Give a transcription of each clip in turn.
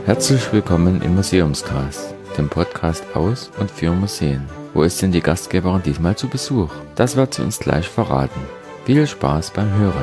Herzlich willkommen im Museumscast, dem Podcast aus und für Museen. Wo ist denn die Gastgeberin diesmal zu Besuch? Das wird sie uns gleich verraten. Viel Spaß beim Hören.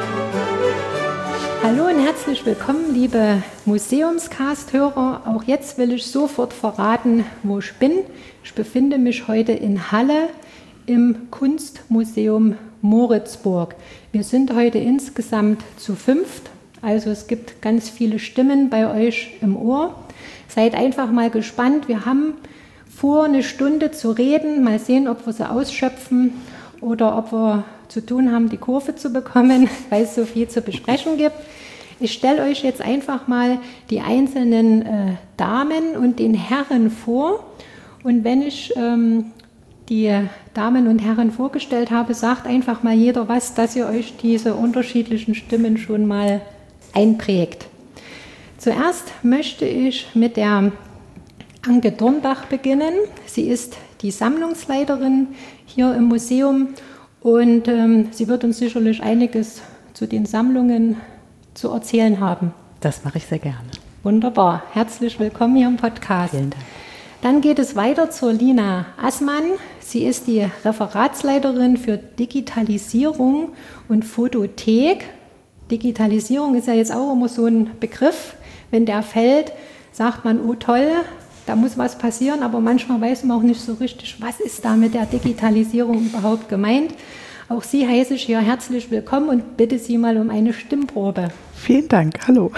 Hallo und herzlich willkommen, liebe Museumscast-Hörer. Auch jetzt will ich sofort verraten, wo ich bin. Ich befinde mich heute in Halle im Kunstmuseum Moritzburg. Wir sind heute insgesamt zu 5. Also es gibt ganz viele Stimmen bei euch im Ohr. Seid einfach mal gespannt. Wir haben vor, eine Stunde zu reden. Mal sehen, ob wir sie ausschöpfen oder ob wir zu tun haben, die Kurve zu bekommen, weil es so viel zu besprechen gibt. Ich stelle euch jetzt einfach mal die einzelnen Damen und den Herren vor. Und wenn ich die Damen und Herren vorgestellt habe, sagt einfach mal jeder was, dass ihr euch diese unterschiedlichen Stimmen schon mal einprägt. Zuerst möchte ich mit der Anke Dorndach beginnen. Sie ist die Sammlungsleiterin hier im Museum und sie wird uns sicherlich einiges zu den Sammlungen zu erzählen haben. Das mache ich sehr gerne. Wunderbar. Herzlich willkommen hier im Podcast. Vielen Dank. Dann geht es weiter zur Lina Assmann. Sie ist die Referatsleiterin für Digitalisierung und Fotothek. Digitalisierung ist ja jetzt auch immer so ein Begriff. Wenn der fällt, sagt man, oh toll, da muss was passieren, aber manchmal weiß man auch nicht so richtig, was ist da mit der Digitalisierung überhaupt gemeint. Auch Sie heiße ich hier herzlich willkommen und bitte Sie mal um eine Stimmprobe. Vielen Dank, hallo.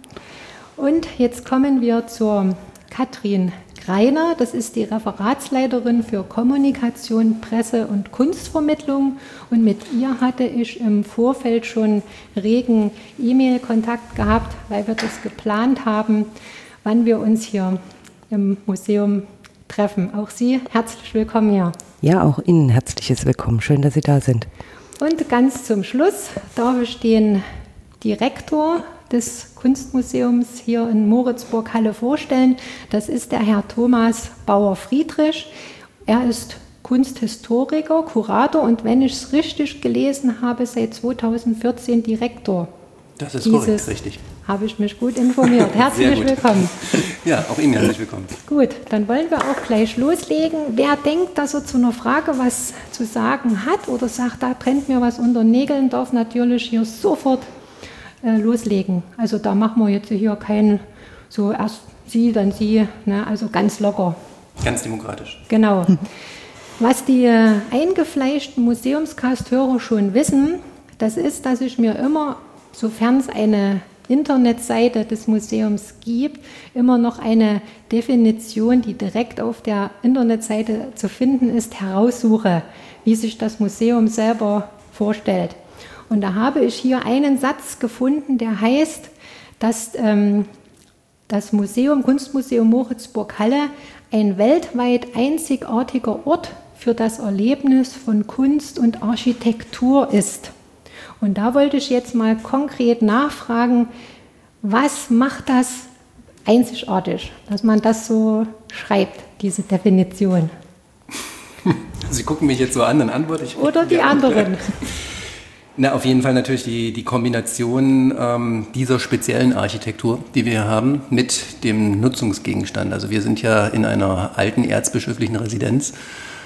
Und jetzt kommen wir zur Katrin Greiner. Das ist die Referatsleiterin für Kommunikation, Presse und Kunstvermittlung. Und mit ihr hatte ich im Vorfeld schon regen E-Mail-Kontakt gehabt, weil wir das geplant haben, wann wir uns hier im Museum treffen. Auch Sie herzlich willkommen hier. Ja, auch Ihnen herzliches Willkommen. Schön, dass Sie da sind. Und ganz zum Schluss darf ich den Direktor des Kunstmuseums hier in Moritzburg-Halle vorstellen. Das ist der Herr Thomas Bauer-Friedrich. Er ist Kunsthistoriker, Kurator und wenn ich es richtig gelesen habe, seit 2014 Direktor. Das ist korrekt, richtig. Habe ich mich gut informiert. Herzlich willkommen. Ja, auch Ihnen herzlich willkommen. Gut, dann wollen wir auch gleich loslegen. Wer denkt, dass er zu einer Frage was zu sagen hat oder sagt, da brennt mir was unter den Nägeln, darf natürlich hier sofort loslegen. Also da machen wir jetzt hier keinen, so erst Sie, dann Sie, ne? Also ganz locker. Ganz demokratisch. Genau. Was die eingefleischten Museumscast-Hörer schon wissen, das ist, dass ich mir immer, sofern es eine Internetseite des Museums gibt, immer noch eine Definition, die direkt auf der Internetseite zu finden ist, heraussuche, wie sich das Museum selber vorstellt. Und da habe ich hier einen Satz gefunden, der heißt, dass das Museum, Kunstmuseum Moritzburg-Halle ein weltweit einzigartiger Ort für das Erlebnis von Kunst und Architektur ist. Und da wollte ich jetzt mal konkret nachfragen, was macht das einzigartig, dass man das so schreibt, diese Definition? Sie gucken mich jetzt so an, dann antworte ich. Oder die anderen. Na, auf jeden Fall natürlich die Kombination dieser speziellen Architektur, die wir haben, mit dem Nutzungsgegenstand. Also wir sind ja in einer alten erzbischöflichen Residenz.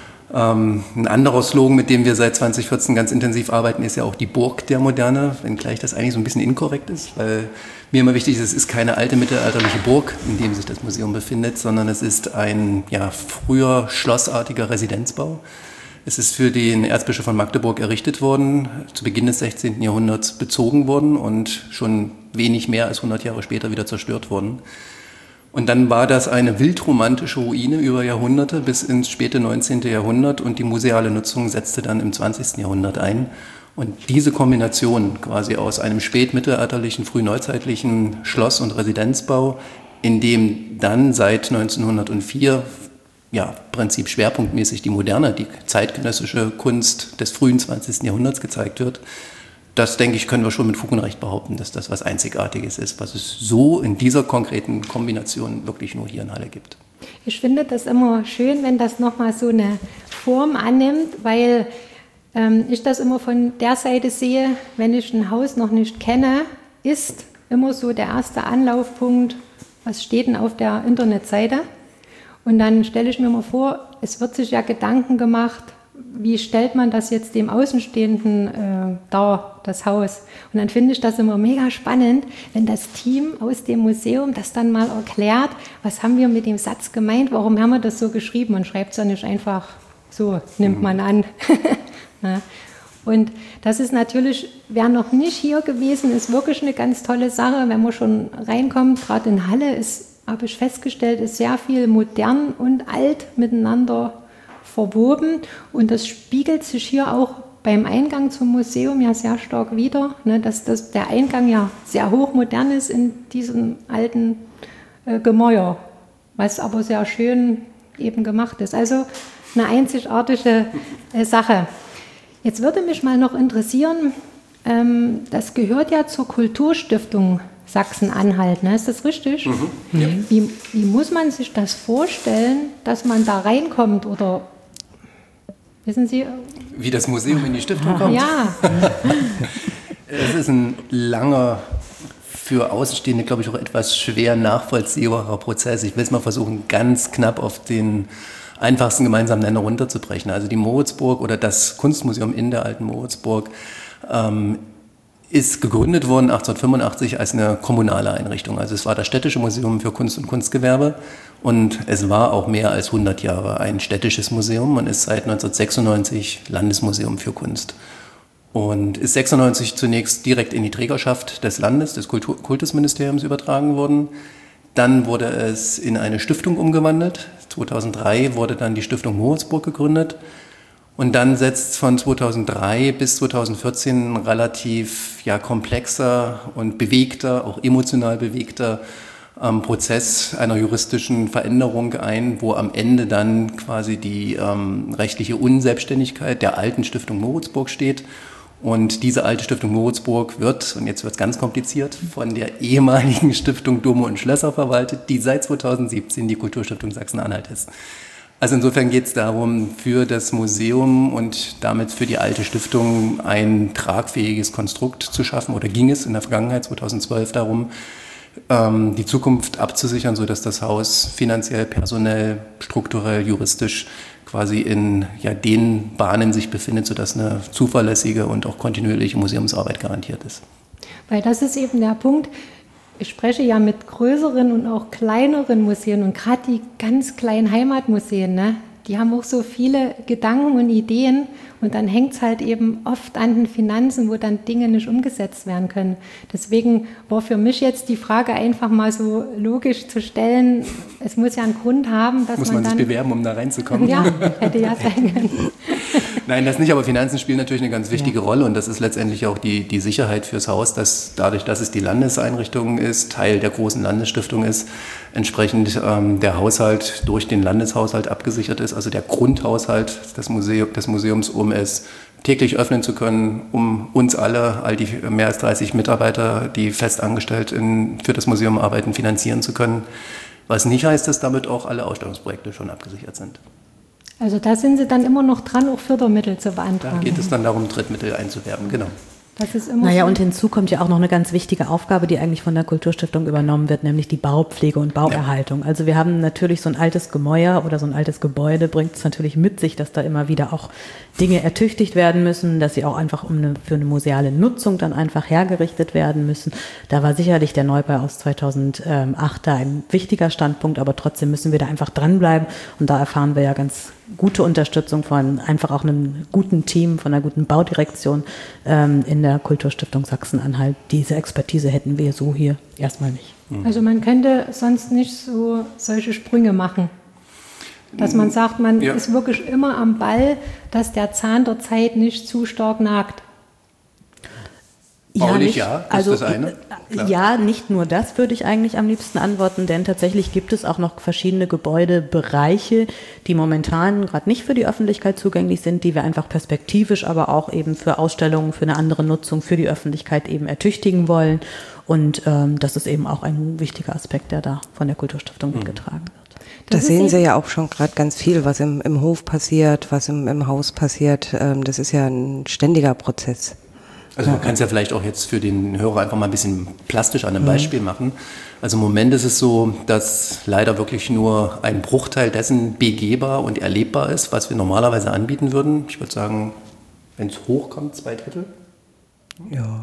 Ein anderer Slogan, mit dem wir seit 2014 ganz intensiv arbeiten, ist ja auch die Burg der Moderne, wenngleich das eigentlich so ein bisschen inkorrekt ist, weil mir immer wichtig ist, es ist keine alte mittelalterliche Burg, in dem sich das Museum befindet, sondern es ist ein früher schlossartiger Residenzbau. Es ist für den Erzbischof von Magdeburg errichtet worden, zu Beginn des 16. Jahrhunderts bezogen worden und schon wenig mehr als 100 Jahre später wieder zerstört worden. Und dann war das eine wildromantische Ruine über Jahrhunderte bis ins späte 19. Jahrhundert und die museale Nutzung setzte dann im 20. Jahrhundert ein. Und diese Kombination quasi aus einem spätmittelalterlichen, frühneuzeitlichen Schloss- und Residenzbau, in dem dann seit 1904 Prinzip schwerpunktmäßig die moderne, die zeitgenössische Kunst des frühen 20. Jahrhunderts gezeigt wird, das, denke ich, können wir schon mit Fug und Recht behaupten, dass das was Einzigartiges ist, was es so in dieser konkreten Kombination wirklich nur hier in Halle gibt. Ich finde das immer schön, wenn das nochmal so eine Form annimmt, weil ich das immer von der Seite sehe, wenn ich ein Haus noch nicht kenne, ist immer so der erste Anlaufpunkt, was steht denn auf der Internetseite? Und dann stelle ich mir mal vor, es wird sich ja Gedanken gemacht, wie stellt man das jetzt dem Außenstehenden dar, das Haus? Und dann finde ich das immer mega spannend, wenn das Team aus dem Museum das dann mal erklärt, was haben wir mit dem Satz gemeint, warum haben wir das so geschrieben? Man schreibt es ja nicht einfach so, nimmt man an. Ja. Und das ist natürlich, wer noch nicht hier gewesen ist, wirklich eine ganz tolle Sache, wenn man schon reinkommt. Gerade in Halle ist, habe ich festgestellt, ist sehr viel modern und alt miteinander verwoben. Und das spiegelt sich hier auch beim Eingang zum Museum ja sehr stark wider, ne, dass der Eingang ja sehr hochmodern ist in diesem alten Gemäuer, was aber sehr schön eben gemacht ist. Also eine einzigartige Sache. Jetzt würde mich mal noch interessieren, das gehört ja zur Kulturstiftung Sachsen-Anhalt, ne? Ist das richtig? Mhm. Ja. Wie muss man sich das vorstellen, dass man da reinkommt oder wissen Sie? Wie das Museum in die Stiftung kommt? Ja. Es ist ein langer, für Außenstehende, glaube ich, auch etwas schwer nachvollziehbarer Prozess. Ich will es mal versuchen, ganz knapp auf den einfachsten gemeinsamen Nenner runterzubrechen. Also die Moritzburg oder das Kunstmuseum in der alten Moritzburg ist gegründet worden 1885 als eine kommunale Einrichtung. Also es war das Städtische Museum für Kunst und Kunstgewerbe und es war auch mehr als 100 Jahre ein städtisches Museum und ist seit 1996 Landesmuseum für Kunst. Und ist 96 zunächst direkt in die Trägerschaft des Landes, des Kultusministeriums übertragen worden. Dann wurde es in eine Stiftung umgewandelt. 2003 wurde dann die Stiftung Moritzburg gegründet. Und dann setzt von 2003 bis 2014 ein relativ komplexer und bewegter, auch emotional bewegter Prozess einer juristischen Veränderung ein, wo am Ende dann quasi die rechtliche Unselbstständigkeit der alten Stiftung Moritzburg steht. Und diese alte Stiftung Moritzburg wird, und jetzt wird es ganz kompliziert, von der ehemaligen Stiftung Dome und Schlösser verwaltet, die seit 2017 die Kulturstiftung Sachsen-Anhalt ist. Also insofern geht es darum, für das Museum und damit für die alte Stiftung ein tragfähiges Konstrukt zu schaffen, oder ging es in der Vergangenheit 2012 darum, die Zukunft abzusichern, sodass das Haus finanziell, personell, strukturell, juristisch quasi in den Bahnen sich befindet, sodass eine zuverlässige und auch kontinuierliche Museumsarbeit garantiert ist. Weil das ist eben der Punkt, ich spreche ja mit größeren und auch kleineren Museen und gerade die ganz kleinen Heimatmuseen, ne, die haben auch so viele Gedanken und Ideen und dann hängt es halt eben oft an den Finanzen, wo dann Dinge nicht umgesetzt werden können. Deswegen war für mich jetzt die Frage einfach mal so logisch zu stellen, es muss ja einen Grund haben, dass muss man sich bewerben, um da reinzukommen? Ja, hätte ja sein können. Nein, das nicht, aber Finanzen spielen natürlich eine ganz wichtige Rolle und das ist letztendlich auch die Sicherheit fürs Haus, dass dadurch, dass es die Landeseinrichtung ist, Teil der großen Landesstiftung ist, entsprechend der Haushalt durch den Landeshaushalt abgesichert ist, also der Grundhaushalt des Museums, um es täglich öffnen zu können, um uns alle, all die mehr als 30 Mitarbeiter, die fest angestellt für das Museum arbeiten, finanzieren zu können. Was nicht heißt, dass damit auch alle Ausstellungsprojekte schon abgesichert sind. Also da sind Sie dann immer noch dran, auch Fördermittel zu beantragen. Da geht es dann darum, Drittmittel einzuwerben, genau. Das ist immer so. Und hinzu kommt ja auch noch eine ganz wichtige Aufgabe, die eigentlich von der Kulturstiftung übernommen wird, nämlich die Baupflege und Bauerhaltung. Also wir haben natürlich so ein altes Gemäuer oder so ein altes Gebäude, bringt es natürlich mit sich, dass da immer wieder auch Dinge ertüchtigt werden müssen, dass sie auch einfach für eine museale Nutzung dann einfach hergerichtet werden müssen. Da war sicherlich der Neubau aus 2008 da ein wichtiger Standpunkt, aber trotzdem müssen wir da einfach dranbleiben und da erfahren wir ja ganz gute Unterstützung von einfach auch einem guten Team, von einer guten Baudirektion in der Kulturstiftung Sachsen-Anhalt. Diese Expertise hätten wir so hier erstmal nicht. Also man könnte sonst nicht solche Sprünge machen. Dass man sagt, man ist wirklich immer am Ball, dass der Zahn der Zeit nicht zu stark nagt. Baulich, das ist das eine. Klar. Ja, nicht nur das würde ich eigentlich am liebsten antworten, denn tatsächlich gibt es auch noch verschiedene Gebäudebereiche, die momentan gerade nicht für die Öffentlichkeit zugänglich sind, die wir einfach perspektivisch, aber auch eben für Ausstellungen, für eine andere Nutzung, für die Öffentlichkeit eben ertüchtigen wollen. Und das ist eben auch ein wichtiger Aspekt, der da von der Kulturstiftung mitgetragen wird. Da sehen Sie ja auch schon gerade ganz viel, was im Hof passiert, was im Haus passiert. Das ist ja ein ständiger Prozess. Also man kann es ja vielleicht auch jetzt für den Hörer einfach mal ein bisschen plastisch an einem Beispiel machen. Also im Moment ist es so, dass leider wirklich nur ein Bruchteil dessen begehbar und erlebbar ist, was wir normalerweise anbieten würden. Ich würde sagen, wenn es hochkommt, 2/3. Ja.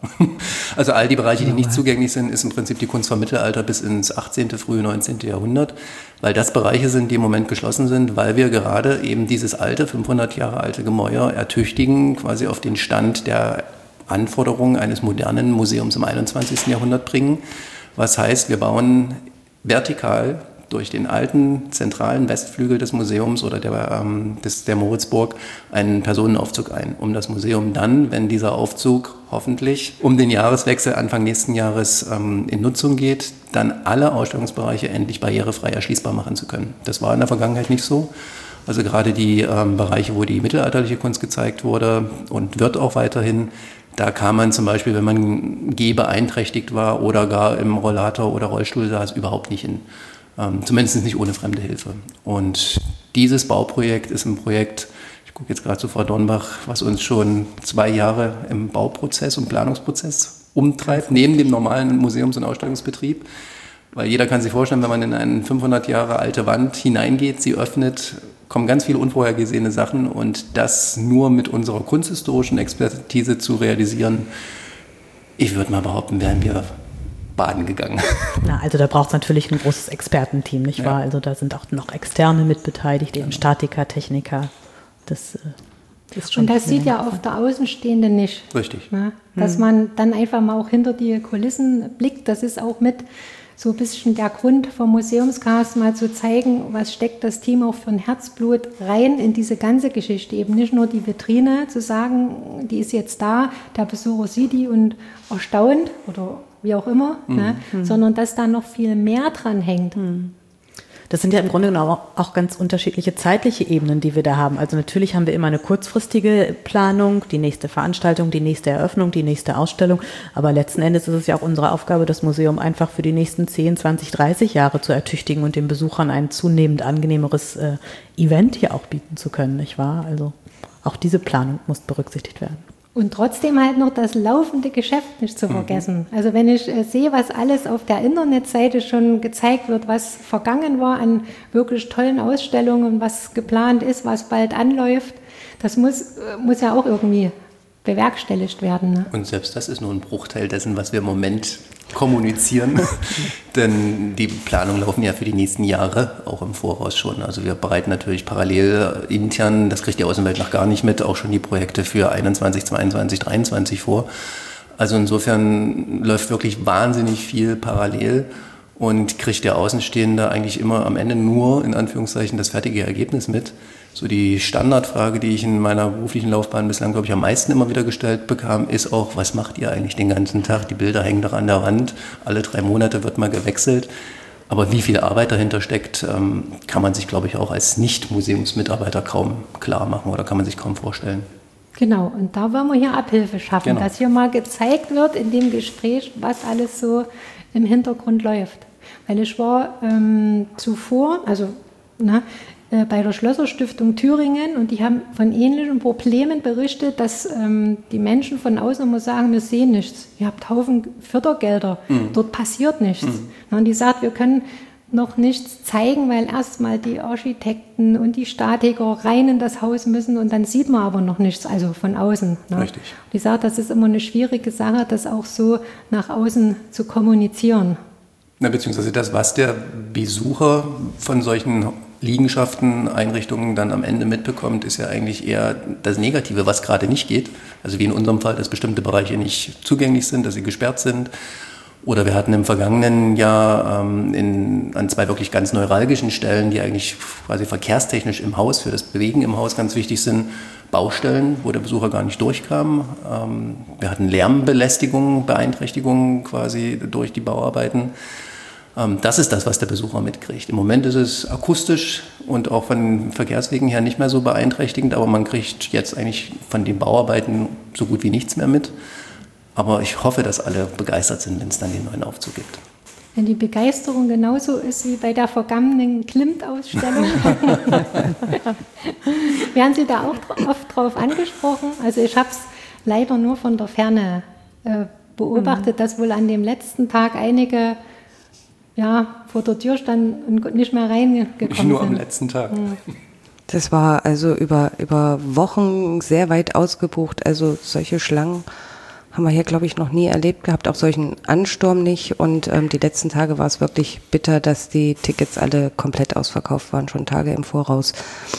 Also all die Bereiche, die nicht zugänglich sind, ist im Prinzip die Kunst vom Mittelalter bis ins 18., frühe 19. Jahrhundert, weil das Bereiche sind, die im Moment geschlossen sind, weil wir gerade eben dieses alte, 500 Jahre alte Gemäuer ertüchtigen, quasi auf den Stand der Anforderungen eines modernen Museums im 21. Jahrhundert bringen. Was heißt, wir bauen vertikal durch den alten zentralen Westflügel des Museums oder der Moritzburg einen Personenaufzug ein, um das Museum dann, wenn dieser Aufzug hoffentlich um den Jahreswechsel Anfang nächsten Jahres in Nutzung geht, dann alle Ausstellungsbereiche endlich barrierefrei erschließbar machen zu können. Das war in der Vergangenheit nicht so. Also gerade die Bereiche, wo die mittelalterliche Kunst gezeigt wurde und wird auch weiterhin, da kam man zum Beispiel, wenn man gehbeeinträchtigt war oder gar im Rollator oder Rollstuhl saß, überhaupt nicht hin. Zumindest nicht ohne fremde Hilfe. Und dieses Bauprojekt ist ein Projekt, ich gucke jetzt gerade zu Frau Dornbach, was uns schon 2 Jahre im Bauprozess und Planungsprozess umtreibt, neben dem normalen Museums- und Ausstellungsbetrieb. Weil jeder kann sich vorstellen, wenn man in eine 500 Jahre alte Wand hineingeht, sie öffnet, kommen ganz viele unvorhergesehene Sachen und das nur mit unserer kunsthistorischen Expertise zu realisieren, ich würde mal behaupten, wären wir baden gegangen. Na, also da braucht es natürlich ein großes Expertenteam, nicht wahr? Also da sind auch noch Externe mit beteiligt, eben Statiker, Techniker. Das ist schon. Und das sieht ja oft der Außenstehende nicht. Richtig. Ne? Dass man dann einfach mal auch hinter die Kulissen blickt, das ist auch mit so ein bisschen der Grund vom Museumscast, mal zu zeigen, was steckt das Team auch für ein Herzblut rein in diese ganze Geschichte. Eben nicht nur die Vitrine zu sagen, die ist jetzt da, der Besucher sieht die und erstaunt oder wie auch immer, ne? Sondern dass da noch viel mehr dran hängt. Das sind ja im Grunde genommen auch ganz unterschiedliche zeitliche Ebenen, die wir da haben. Also natürlich haben wir immer eine kurzfristige Planung, die nächste Veranstaltung, die nächste Eröffnung, die nächste Ausstellung. Aber letzten Endes ist es ja auch unsere Aufgabe, das Museum einfach für die nächsten 10, 20, 30 Jahre zu ertüchtigen und den Besuchern ein zunehmend angenehmeres Event hier auch bieten zu können, nicht wahr? Also auch diese Planung muss berücksichtigt werden. Und trotzdem halt noch das laufende Geschäft nicht zu vergessen. Also wenn ich sehe, was alles auf der Internetseite schon gezeigt wird, was vergangen war an wirklich tollen Ausstellungen, was geplant ist, was bald anläuft, das muss ja auch irgendwie bewerkstelligt werden. Ne? Und selbst das ist nur ein Bruchteil dessen, was wir im Moment kommunizieren. Denn die Planungen laufen ja für die nächsten Jahre auch im Voraus schon. Also wir bereiten natürlich parallel intern, das kriegt die Außenwelt noch gar nicht mit, auch schon die Projekte für 21, 22, 23 vor. Also insofern läuft wirklich wahnsinnig viel parallel und kriegt der Außenstehende eigentlich immer am Ende nur, in Anführungszeichen, das fertige Ergebnis mit. So die Standardfrage, die ich in meiner beruflichen Laufbahn bislang, glaube ich, am meisten immer wieder gestellt bekam, ist auch, was macht ihr eigentlich den ganzen Tag? Die Bilder hängen doch an der Wand, alle 3 Monate wird mal gewechselt. Aber wie viel Arbeit dahinter steckt, kann man sich, glaube ich, auch als Nicht-Museumsmitarbeiter kaum klar machen oder kann man sich kaum vorstellen. Genau, und da wollen wir hier Abhilfe schaffen, Genau. dass hier mal gezeigt wird in dem Gespräch, was alles so im Hintergrund läuft. Weil ich war zuvor, bei der Schlösser-Stiftung Thüringen und die haben von ähnlichen Problemen berichtet, dass die Menschen von außen immer sagen, wir sehen nichts, ihr habt Haufen Fördergelder, dort passiert nichts. Und die sagt, wir können noch nichts zeigen, weil erstmal die Architekten und die Statiker rein in das Haus müssen und dann sieht man aber noch nichts, also von außen. Ne? Richtig. Die sagt, das ist immer eine schwierige Sache, das auch so nach außen zu kommunizieren. Na, beziehungsweise das, was der Besucher von solchen Liegenschaften, Einrichtungen dann am Ende mitbekommt, ist ja eigentlich eher das Negative, was gerade nicht geht. Also wie in unserem Fall, dass bestimmte Bereiche nicht zugänglich sind, dass sie gesperrt sind. Oder wir hatten im vergangenen Jahr an 2 wirklich ganz neuralgischen Stellen, die eigentlich quasi verkehrstechnisch im Haus, für das Bewegen im Haus ganz wichtig sind, Baustellen, wo der Besucher gar nicht durchkam. Wir hatten Lärmbelästigungen, Beeinträchtigungen quasi durch die Bauarbeiten. Das ist das, was der Besucher mitkriegt. Im Moment ist es akustisch und auch von den Verkehrswegen her nicht mehr so beeinträchtigend, aber man kriegt jetzt eigentlich von den Bauarbeiten so gut wie nichts mehr mit. Aber ich hoffe, dass alle begeistert sind, wenn es dann den neuen Aufzug gibt. Wenn die Begeisterung genauso ist wie bei der vergangenen Klimt-Ausstellung, werden Sie da auch oft drauf angesprochen? Also ich habe es leider nur von der Ferne beobachtet, dass wohl an dem letzten Tag einige vor der Tür standen und nicht mehr reingekommen sind. Nicht nur am letzten Tag. Das war also über Wochen sehr weit ausgebucht. Also solche Schlangen haben wir hier, glaube ich, noch nie erlebt gehabt, auch solchen Ansturm nicht. Und die letzten Tage war es wirklich bitter, dass die Tickets alle komplett ausverkauft waren, schon Tage im Voraus.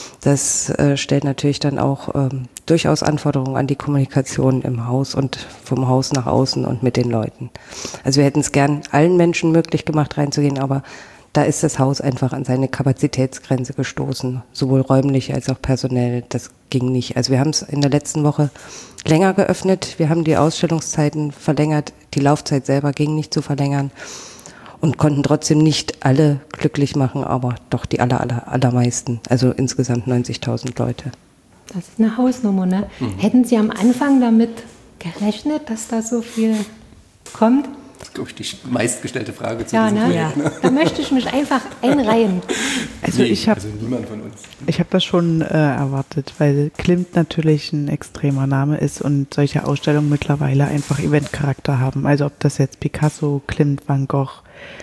Das stellt natürlich dann auch durchaus Anforderungen an die Kommunikation im Haus und vom Haus nach außen und mit den Leuten. Also wir hätten es gern allen Menschen möglich gemacht, reinzugehen, aber da ist das Haus einfach an seine Kapazitätsgrenze gestoßen, sowohl räumlich als auch personell. Das ging nicht. Also wir haben es in der letzten Woche länger geöffnet. Wir haben die Ausstellungszeiten verlängert. Die Laufzeit selber ging nicht zu verlängern und konnten trotzdem nicht alle glücklich machen, aber doch die allermeisten. Also insgesamt 90.000 Leute. Das ist eine Hausnummer, ne? Hätten Sie am Anfang damit gerechnet, dass da so viel kommt? Das ist, glaube ich, die meistgestellte Frage zu Ja, diesem ne? Projekt. Ne? Da möchte ich mich einfach einreihen. Also niemand von uns. Ich habe das schon erwartet, weil Klimt natürlich ein extremer Name ist und solche Ausstellungen mittlerweile einfach Eventcharakter haben. Also ob das jetzt Picasso, Klimt, Van Gogh,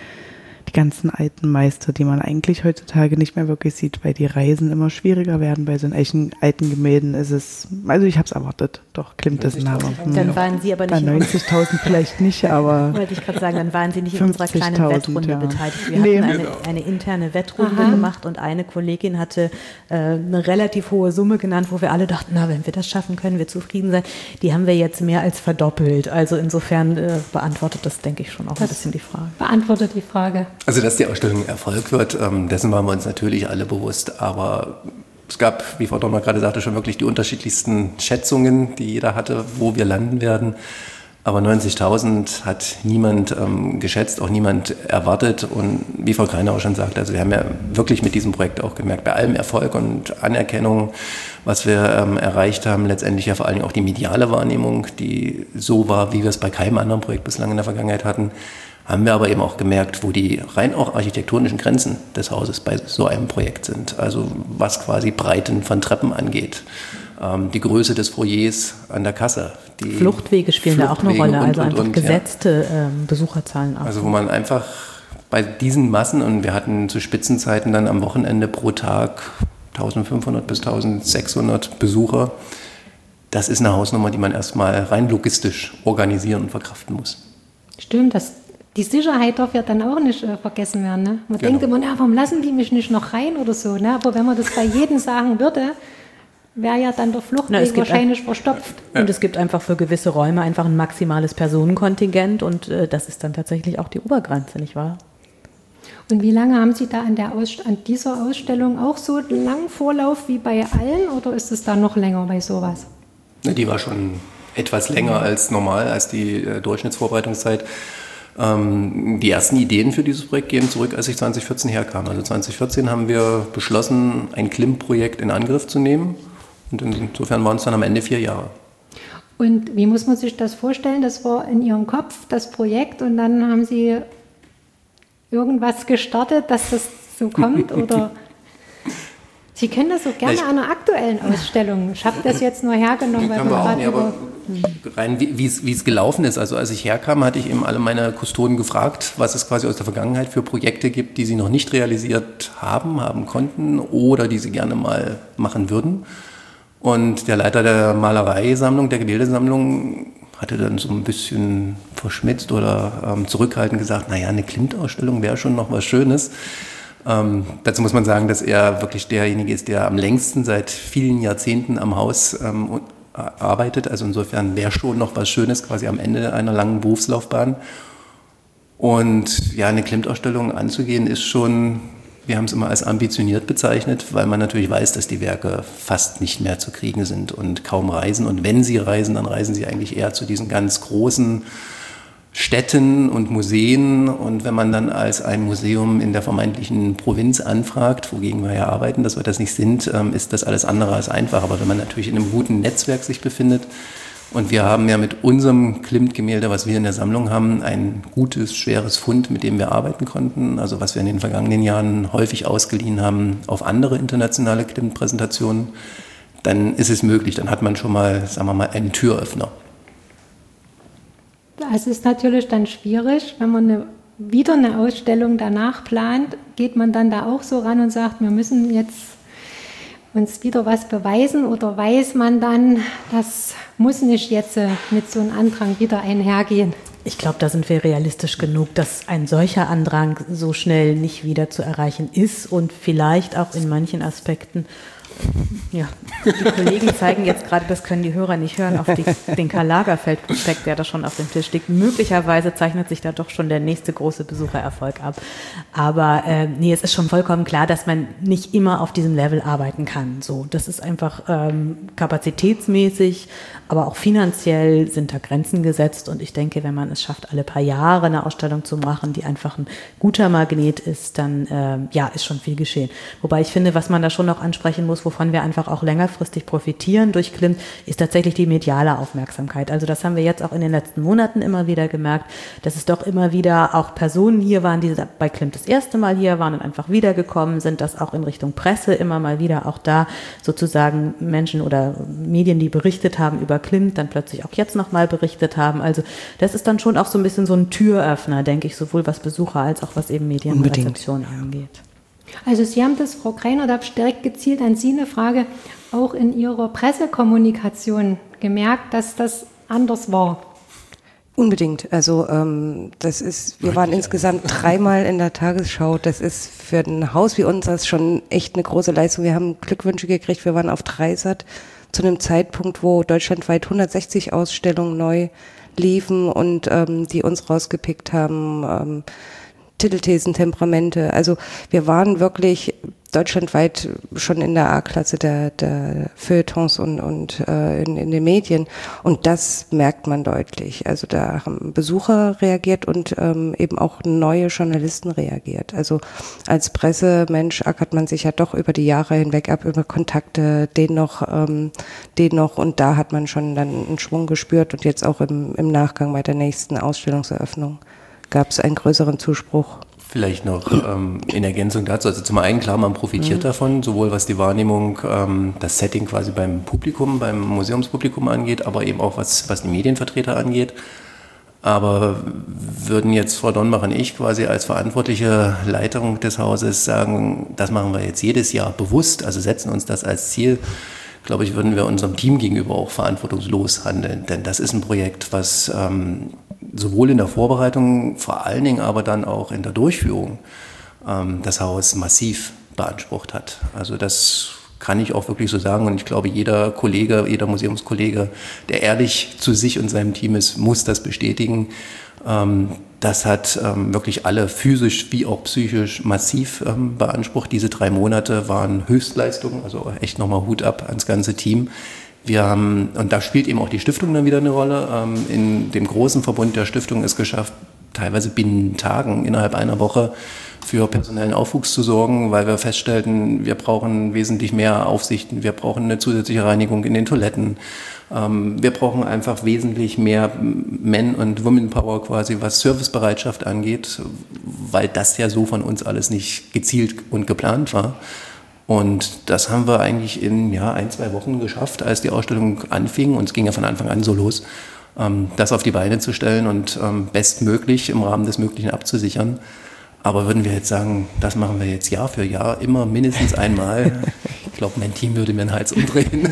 die ganzen alten Meister, die man eigentlich heutzutage nicht mehr wirklich sieht, weil die Reisen immer schwieriger werden. Bei so alten Gemälden ist es, also ich habe es erwartet, doch, Klimt ist ein Name. Dann waren Sie aber Bei nicht 90.000 vielleicht nicht, aber wollte ich gerade sagen, dann waren Sie nicht in unserer kleinen 50.000, Wettrunde ja. beteiligt. Wir Nee. hatten eine interne Wettrunde gemacht und eine Kollegin hatte eine relativ hohe Summe genannt, wo wir alle dachten, na, wenn wir das schaffen, können wir zufrieden sein. Die haben wir jetzt mehr als verdoppelt. Also insofern beantwortet das, denke ich, schon auch ein bisschen die Frage. Beantwortet die Frage. Also, dass die Ausstellung ein Erfolg wird, dessen waren wir uns natürlich alle bewusst. Aber es gab, wie Frau Donner gerade sagte, schon wirklich die unterschiedlichsten Schätzungen, die jeder hatte, wo wir landen werden. Aber 90.000 hat niemand geschätzt, auch niemand erwartet. Und wie Frau Greiner auch schon sagte, also wir haben ja wirklich mit diesem Projekt auch gemerkt, bei allem Erfolg und Anerkennung, was wir erreicht haben, letztendlich ja vor allen Dingen auch die mediale Wahrnehmung, die so war, wie wir es bei keinem anderen Projekt bislang in der Vergangenheit hatten, haben wir aber eben auch gemerkt, wo die rein auch architektonischen Grenzen des Hauses bei so einem Projekt sind. Also was quasi Breiten von Treppen angeht, die Größe des Foyers an der Kasse. Die Fluchtwege spielen da auch eine Rolle, also einfach gesetzte Besucherzahlen auch. Also wo man einfach bei diesen Massen, und wir hatten zu Spitzenzeiten dann am Wochenende pro Tag 1.500 bis 1.600 Besucher, das ist eine Hausnummer, die man erstmal rein logistisch organisieren und verkraften muss. Stimmt, die Sicherheit darf ja dann auch nicht vergessen werden. Ne? Man denkt immer, warum lassen die mich nicht noch rein oder so. Ne? Aber wenn man das bei jedem sagen würde, wäre ja dann der Fluchtweg wahrscheinlich verstopft. Und es gibt einfach für gewisse Räume einfach ein maximales Personenkontingent und das ist dann tatsächlich auch die Obergrenze, nicht wahr? Und wie lange haben Sie da an dieser Ausstellung auch so langen Vorlauf wie bei allen oder ist es da noch länger bei sowas? Die war schon etwas länger als normal, als die Durchschnittsvorbereitungszeit. Die ersten Ideen für dieses Projekt gehen zurück, als ich 2014 herkam. Also 2014 haben wir beschlossen, ein Klimt-Projekt in Angriff zu nehmen. Und insofern waren es dann am Ende 4 Jahre. Und wie muss man sich das vorstellen? Das war in Ihrem Kopf das Projekt und dann haben Sie irgendwas gestartet, dass das so kommt? Oder Sie können das so gerne an einer aktuellen Ausstellung. Ich habe das jetzt nur hergenommen, weil wir gerade rein wie es gelaufen ist. Also als ich herkam, hatte ich eben alle meine Kustoden gefragt, was es quasi aus der Vergangenheit für Projekte gibt, die sie noch nicht realisiert haben konnten oder die sie gerne mal machen würden. Und der Leiter der Malereisammlung, der Gemäldesammlung, hatte dann so ein bisschen verschmitzt oder zurückhaltend gesagt, naja, eine Klimt-Ausstellung wäre schon noch was Schönes. Dazu muss man sagen, dass er wirklich derjenige ist, der am längsten seit vielen Jahrzehnten am Haus arbeitet. Also insofern wäre schon noch was Schönes quasi am Ende einer langen Berufslaufbahn. Und ja, eine Klimt-Ausstellung anzugehen ist schon, wir haben es immer als ambitioniert bezeichnet, weil man natürlich weiß, dass die Werke fast nicht mehr zu kriegen sind und kaum reisen. Und wenn sie reisen, dann reisen sie eigentlich eher zu diesen ganz großen Städten und Museen. Und wenn man dann als ein Museum in der vermeintlichen Provinz anfragt, wogegen wir ja arbeiten, dass wir das nicht sind, ist das alles andere als einfach. Aber wenn man natürlich in einem guten Netzwerk sich befindet, und wir haben ja mit unserem Klimt-Gemälde, was wir in der Sammlung haben, ein gutes, schweres Fund, mit dem wir arbeiten konnten. Also was wir in den vergangenen Jahren häufig ausgeliehen haben auf andere internationale Klimt-Präsentationen. dann ist es möglich. Dann hat man schon mal, sagen wir mal, einen Türöffner. Das ist natürlich dann schwierig, wenn man wieder eine Ausstellung danach plant, geht man dann da auch so ran und sagt, wir müssen jetzt uns wieder was beweisen, oder weiß man dann, das muss nicht jetzt mit so einem Andrang wieder einhergehen? Ich glaube, da sind wir realistisch genug, dass ein solcher Andrang so schnell nicht wieder zu erreichen ist und vielleicht auch in manchen Aspekten, ja, die Kollegen zeigen jetzt gerade, das können die Hörer nicht hören, auf den Karl Lagerfeld-Prospekt, der da schon auf dem Tisch liegt. Möglicherweise zeichnet sich da doch schon der nächste große Besuchererfolg ab. Aber nee, es ist schon vollkommen klar, dass man nicht immer auf diesem Level arbeiten kann. So, das ist einfach kapazitätsmäßig, aber auch finanziell sind da Grenzen gesetzt. Und ich denke, wenn man es schafft, alle paar Jahre eine Ausstellung zu machen, die einfach ein guter Magnet ist, dann ja, ist schon viel geschehen. Wobei ich finde, was man da schon noch ansprechen muss, wovon wir einfach auch längerfristig profitieren durch Klimt, ist tatsächlich die mediale Aufmerksamkeit. Also das haben wir jetzt auch in den letzten Monaten immer wieder gemerkt, dass es doch immer wieder auch Personen hier waren, die bei Klimt das erste Mal hier waren und einfach wiedergekommen sind, dass auch in Richtung Presse immer mal wieder auch da sozusagen Menschen oder Medien, die berichtet haben über Klimt, dann plötzlich auch jetzt nochmal berichtet haben. Also das ist dann schon auch so ein bisschen so ein Türöffner, denke ich, sowohl was Besucher als auch was eben Medien und Rezeption angeht. Also Sie haben das, Frau Greiner, da habe ich direkt gezielt an Sie eine Frage, auch in Ihrer Pressekommunikation gemerkt, dass das anders war. Unbedingt. Also wir waren insgesamt 3-mal in der Tagesschau. Das ist für ein Haus wie unseres schon echt eine große Leistung. Wir haben Glückwünsche gekriegt. Wir waren auf Dreisat zu einem Zeitpunkt, wo deutschlandweit 160 Ausstellungen neu liefen und die uns rausgepickt haben. Titelthesen, Temperamente. Also wir waren wirklich deutschlandweit schon in der A-Klasse der Feuilletons und in den Medien. Und das merkt man deutlich. Also da haben Besucher reagiert und eben auch neue Journalisten reagiert. Also als Pressemensch ackert man sich ja doch über die Jahre hinweg ab, über Kontakte, den noch. Und da hat man schon dann einen Schwung gespürt. Und jetzt auch im Nachgang bei der nächsten Ausstellungseröffnung gab es einen größeren Zuspruch. Vielleicht noch in Ergänzung dazu, also zum einen klar, man profitiert davon, sowohl was die Wahrnehmung, das Setting quasi beim Publikum, beim Museumspublikum angeht, aber eben auch was die Medienvertreter angeht. Aber würden jetzt Frau Dornbach und ich quasi als verantwortliche Leitung des Hauses sagen, das machen wir jetzt jedes Jahr bewusst, also setzen uns das als Ziel, glaube ich, würden wir unserem Team gegenüber auch verantwortungslos handeln. Denn das ist ein Projekt, was sowohl in der Vorbereitung, vor allen Dingen aber dann auch in der Durchführung das Haus massiv beansprucht hat. Also das kann ich auch wirklich so sagen. Und ich glaube, jeder Kollege, jeder Museumskollege, der ehrlich zu sich und seinem Team ist, muss das bestätigen. Das hat wirklich alle physisch wie auch psychisch massiv beansprucht. Diese 3 Monate waren Höchstleistungen, also echt nochmal Hut ab ans ganze Team. Wir haben, und da spielt eben auch die Stiftung dann wieder eine Rolle, in dem großen Verbund der Stiftung es geschafft, teilweise binnen Tagen, innerhalb einer Woche, für personellen Aufwuchs zu sorgen, weil wir feststellten, wir brauchen wesentlich mehr Aufsichten, wir brauchen eine zusätzliche Reinigung in den Toiletten, wir brauchen einfach wesentlich mehr Men- und Women-Power quasi, was Servicebereitschaft angeht, weil das ja so von uns alles nicht gezielt und geplant war. Und das haben wir eigentlich in 1-2 Wochen geschafft, als die Ausstellung anfing, und es ging ja von Anfang an so los, das auf die Beine zu stellen und bestmöglich im Rahmen des Möglichen abzusichern. Aber würden wir jetzt sagen, das machen wir jetzt Jahr für Jahr, immer mindestens einmal, ich glaube, mein Team würde mir den Hals umdrehen.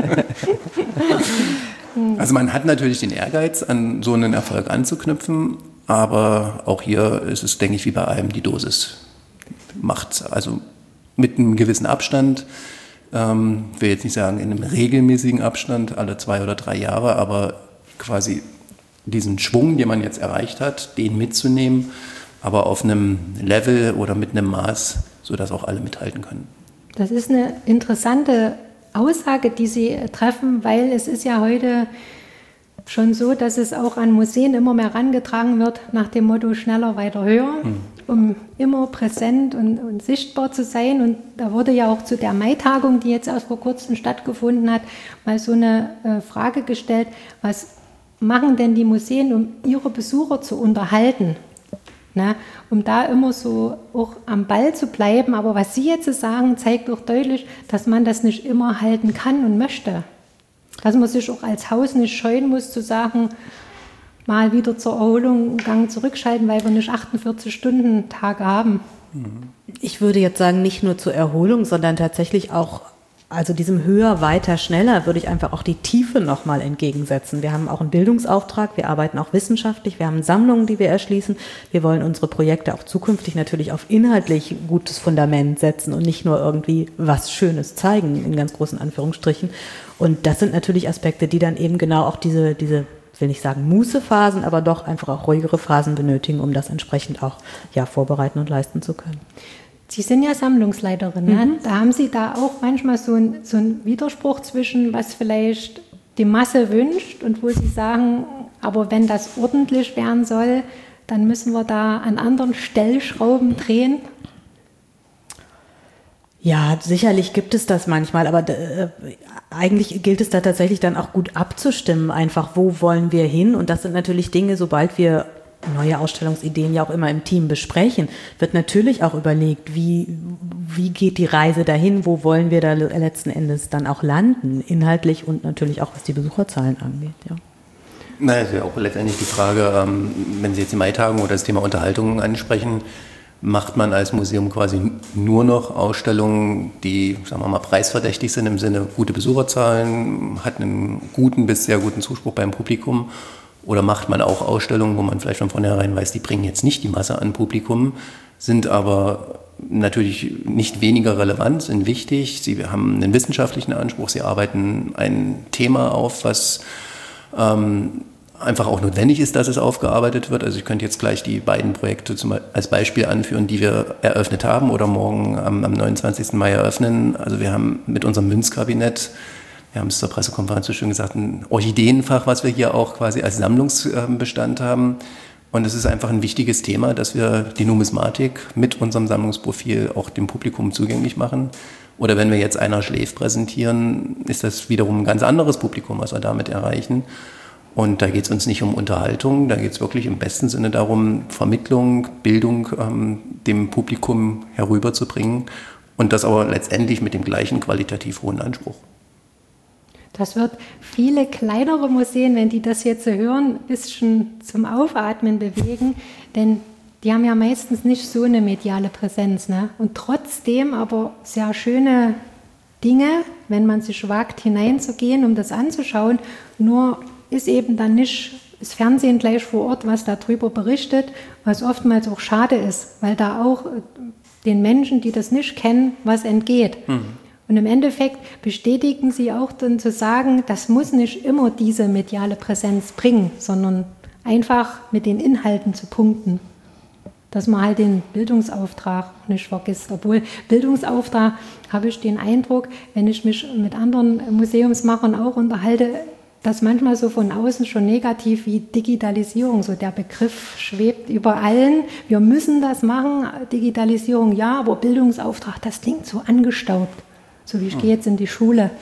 Also man hat natürlich den Ehrgeiz, an so einen Erfolg anzuknüpfen, aber auch hier ist es, denke ich, wie bei allem, die Dosis macht's. Also mit einem gewissen Abstand, will jetzt nicht sagen in einem regelmäßigen Abstand, alle 2 oder 3 Jahre, aber quasi diesen Schwung, den man jetzt erreicht hat, den mitzunehmen, aber auf einem Level oder mit einem Maß, sodass auch alle mithalten können. Das ist eine interessante Aussage, die Sie treffen, weil es ist ja heute schon so, dass es auch an Museen immer mehr herangetragen wird nach dem Motto schneller, weiter, höher, um immer präsent und sichtbar zu sein. Und da wurde ja auch zu der Mai-Tagung, die jetzt erst vor kurzem stattgefunden hat, mal so eine Frage gestellt, was machen denn die Museen, um ihre Besucher zu unterhalten? Ne? Um da immer so auch am Ball zu bleiben. Aber was Sie jetzt sagen, zeigt auch deutlich, dass man das nicht immer halten kann und möchte. Dass man sich auch als Haus nicht scheuen muss, zu sagen, mal wieder zur Erholung einen Gang zurückschalten, weil wir nicht 48-Stunden-Tage haben. Ich würde jetzt sagen, nicht nur zur Erholung, sondern tatsächlich auch, also diesem höher, weiter, schneller würde ich einfach auch die Tiefe nochmal entgegensetzen. Wir haben auch einen Bildungsauftrag, wir arbeiten auch wissenschaftlich, wir haben Sammlungen, die wir erschließen. Wir wollen unsere Projekte auch zukünftig natürlich auf inhaltlich gutes Fundament setzen und nicht nur irgendwie was Schönes zeigen, in ganz großen Anführungsstrichen. Und das sind natürlich Aspekte, die dann eben genau auch diese ich will nicht sagen Mußephasen, aber doch einfach auch ruhigere Phasen benötigen, um das entsprechend auch vorbereiten und leisten zu können. Sie sind ja Sammlungsleiterin, ne? Da haben Sie da auch manchmal so einen Widerspruch zwischen, was vielleicht die Masse wünscht und wo Sie sagen, aber wenn das ordentlich werden soll, dann müssen wir da an anderen Stellschrauben drehen? Ja, sicherlich gibt es das manchmal, aber eigentlich gilt es da tatsächlich dann auch gut abzustimmen, einfach wo wollen wir hin, und das sind natürlich Dinge, sobald wir neue Ausstellungsideen ja auch immer im Team besprechen, wird natürlich auch überlegt, wie geht die Reise dahin, wo wollen wir da letzten Endes dann auch landen, inhaltlich und natürlich auch was die Besucherzahlen angeht, ja. Na, das ist ja auch letztendlich die Frage, wenn Sie jetzt die Maitagung oder das Thema Unterhaltung ansprechen, macht man als Museum quasi nur noch Ausstellungen, die, sagen wir mal, preisverdächtig sind im Sinne gute Besucherzahlen, hat einen guten bis sehr guten Zuspruch beim Publikum, oder macht man auch Ausstellungen, wo man vielleicht von vornherein weiß, die bringen jetzt nicht die Masse an Publikum, sind aber natürlich nicht weniger relevant, sind wichtig, sie haben einen wissenschaftlichen Anspruch, sie arbeiten ein Thema auf, was einfach auch notwendig ist, dass es aufgearbeitet wird. Also ich könnte jetzt gleich die beiden Projekte als Beispiel anführen, die wir eröffnet haben oder morgen am 29. Mai eröffnen. Also wir haben mit unserem Münzkabinett, wir haben es zur Pressekonferenz so schön gesagt, ein Orchideenfach, was wir hier auch quasi als Sammlungsbestand haben. Und es ist einfach ein wichtiges Thema, dass wir die Numismatik mit unserem Sammlungsprofil auch dem Publikum zugänglich machen. Oder wenn wir jetzt Einer schläft präsentieren, ist das wiederum ein ganz anderes Publikum, was wir damit erreichen. Und da geht es uns nicht um Unterhaltung, da geht es wirklich im besten Sinne darum, Vermittlung, Bildung dem Publikum herüberzubringen, und das aber letztendlich mit dem gleichen qualitativ hohen Anspruch. Das wird viele kleinere Museen, wenn die das jetzt so hören, ein bisschen zum Aufatmen bewegen, denn die haben ja meistens nicht so eine mediale Präsenz, ne? Und trotzdem aber sehr schöne Dinge, wenn man sich wagt, hineinzugehen, um das anzuschauen. Nur ist eben dann nicht das Fernsehen gleich vor Ort, was darüber berichtet, was oftmals auch schade ist, weil da auch den Menschen, die das nicht kennen, was entgeht. Und im Endeffekt bestätigen sie auch dann zu sagen, das muss nicht immer diese mediale Präsenz bringen, sondern einfach mit den Inhalten zu punkten. Dass man halt den Bildungsauftrag nicht vergisst. Obwohl Bildungsauftrag, habe ich den Eindruck, wenn ich mich mit anderen Museumsmachern auch unterhalte, dass manchmal so von außen schon negativ wie Digitalisierung, so der Begriff schwebt über allen. Wir müssen das machen, Digitalisierung ja, aber Bildungsauftrag, das klingt so angestaubt. So wie ich gehe jetzt in die Schule.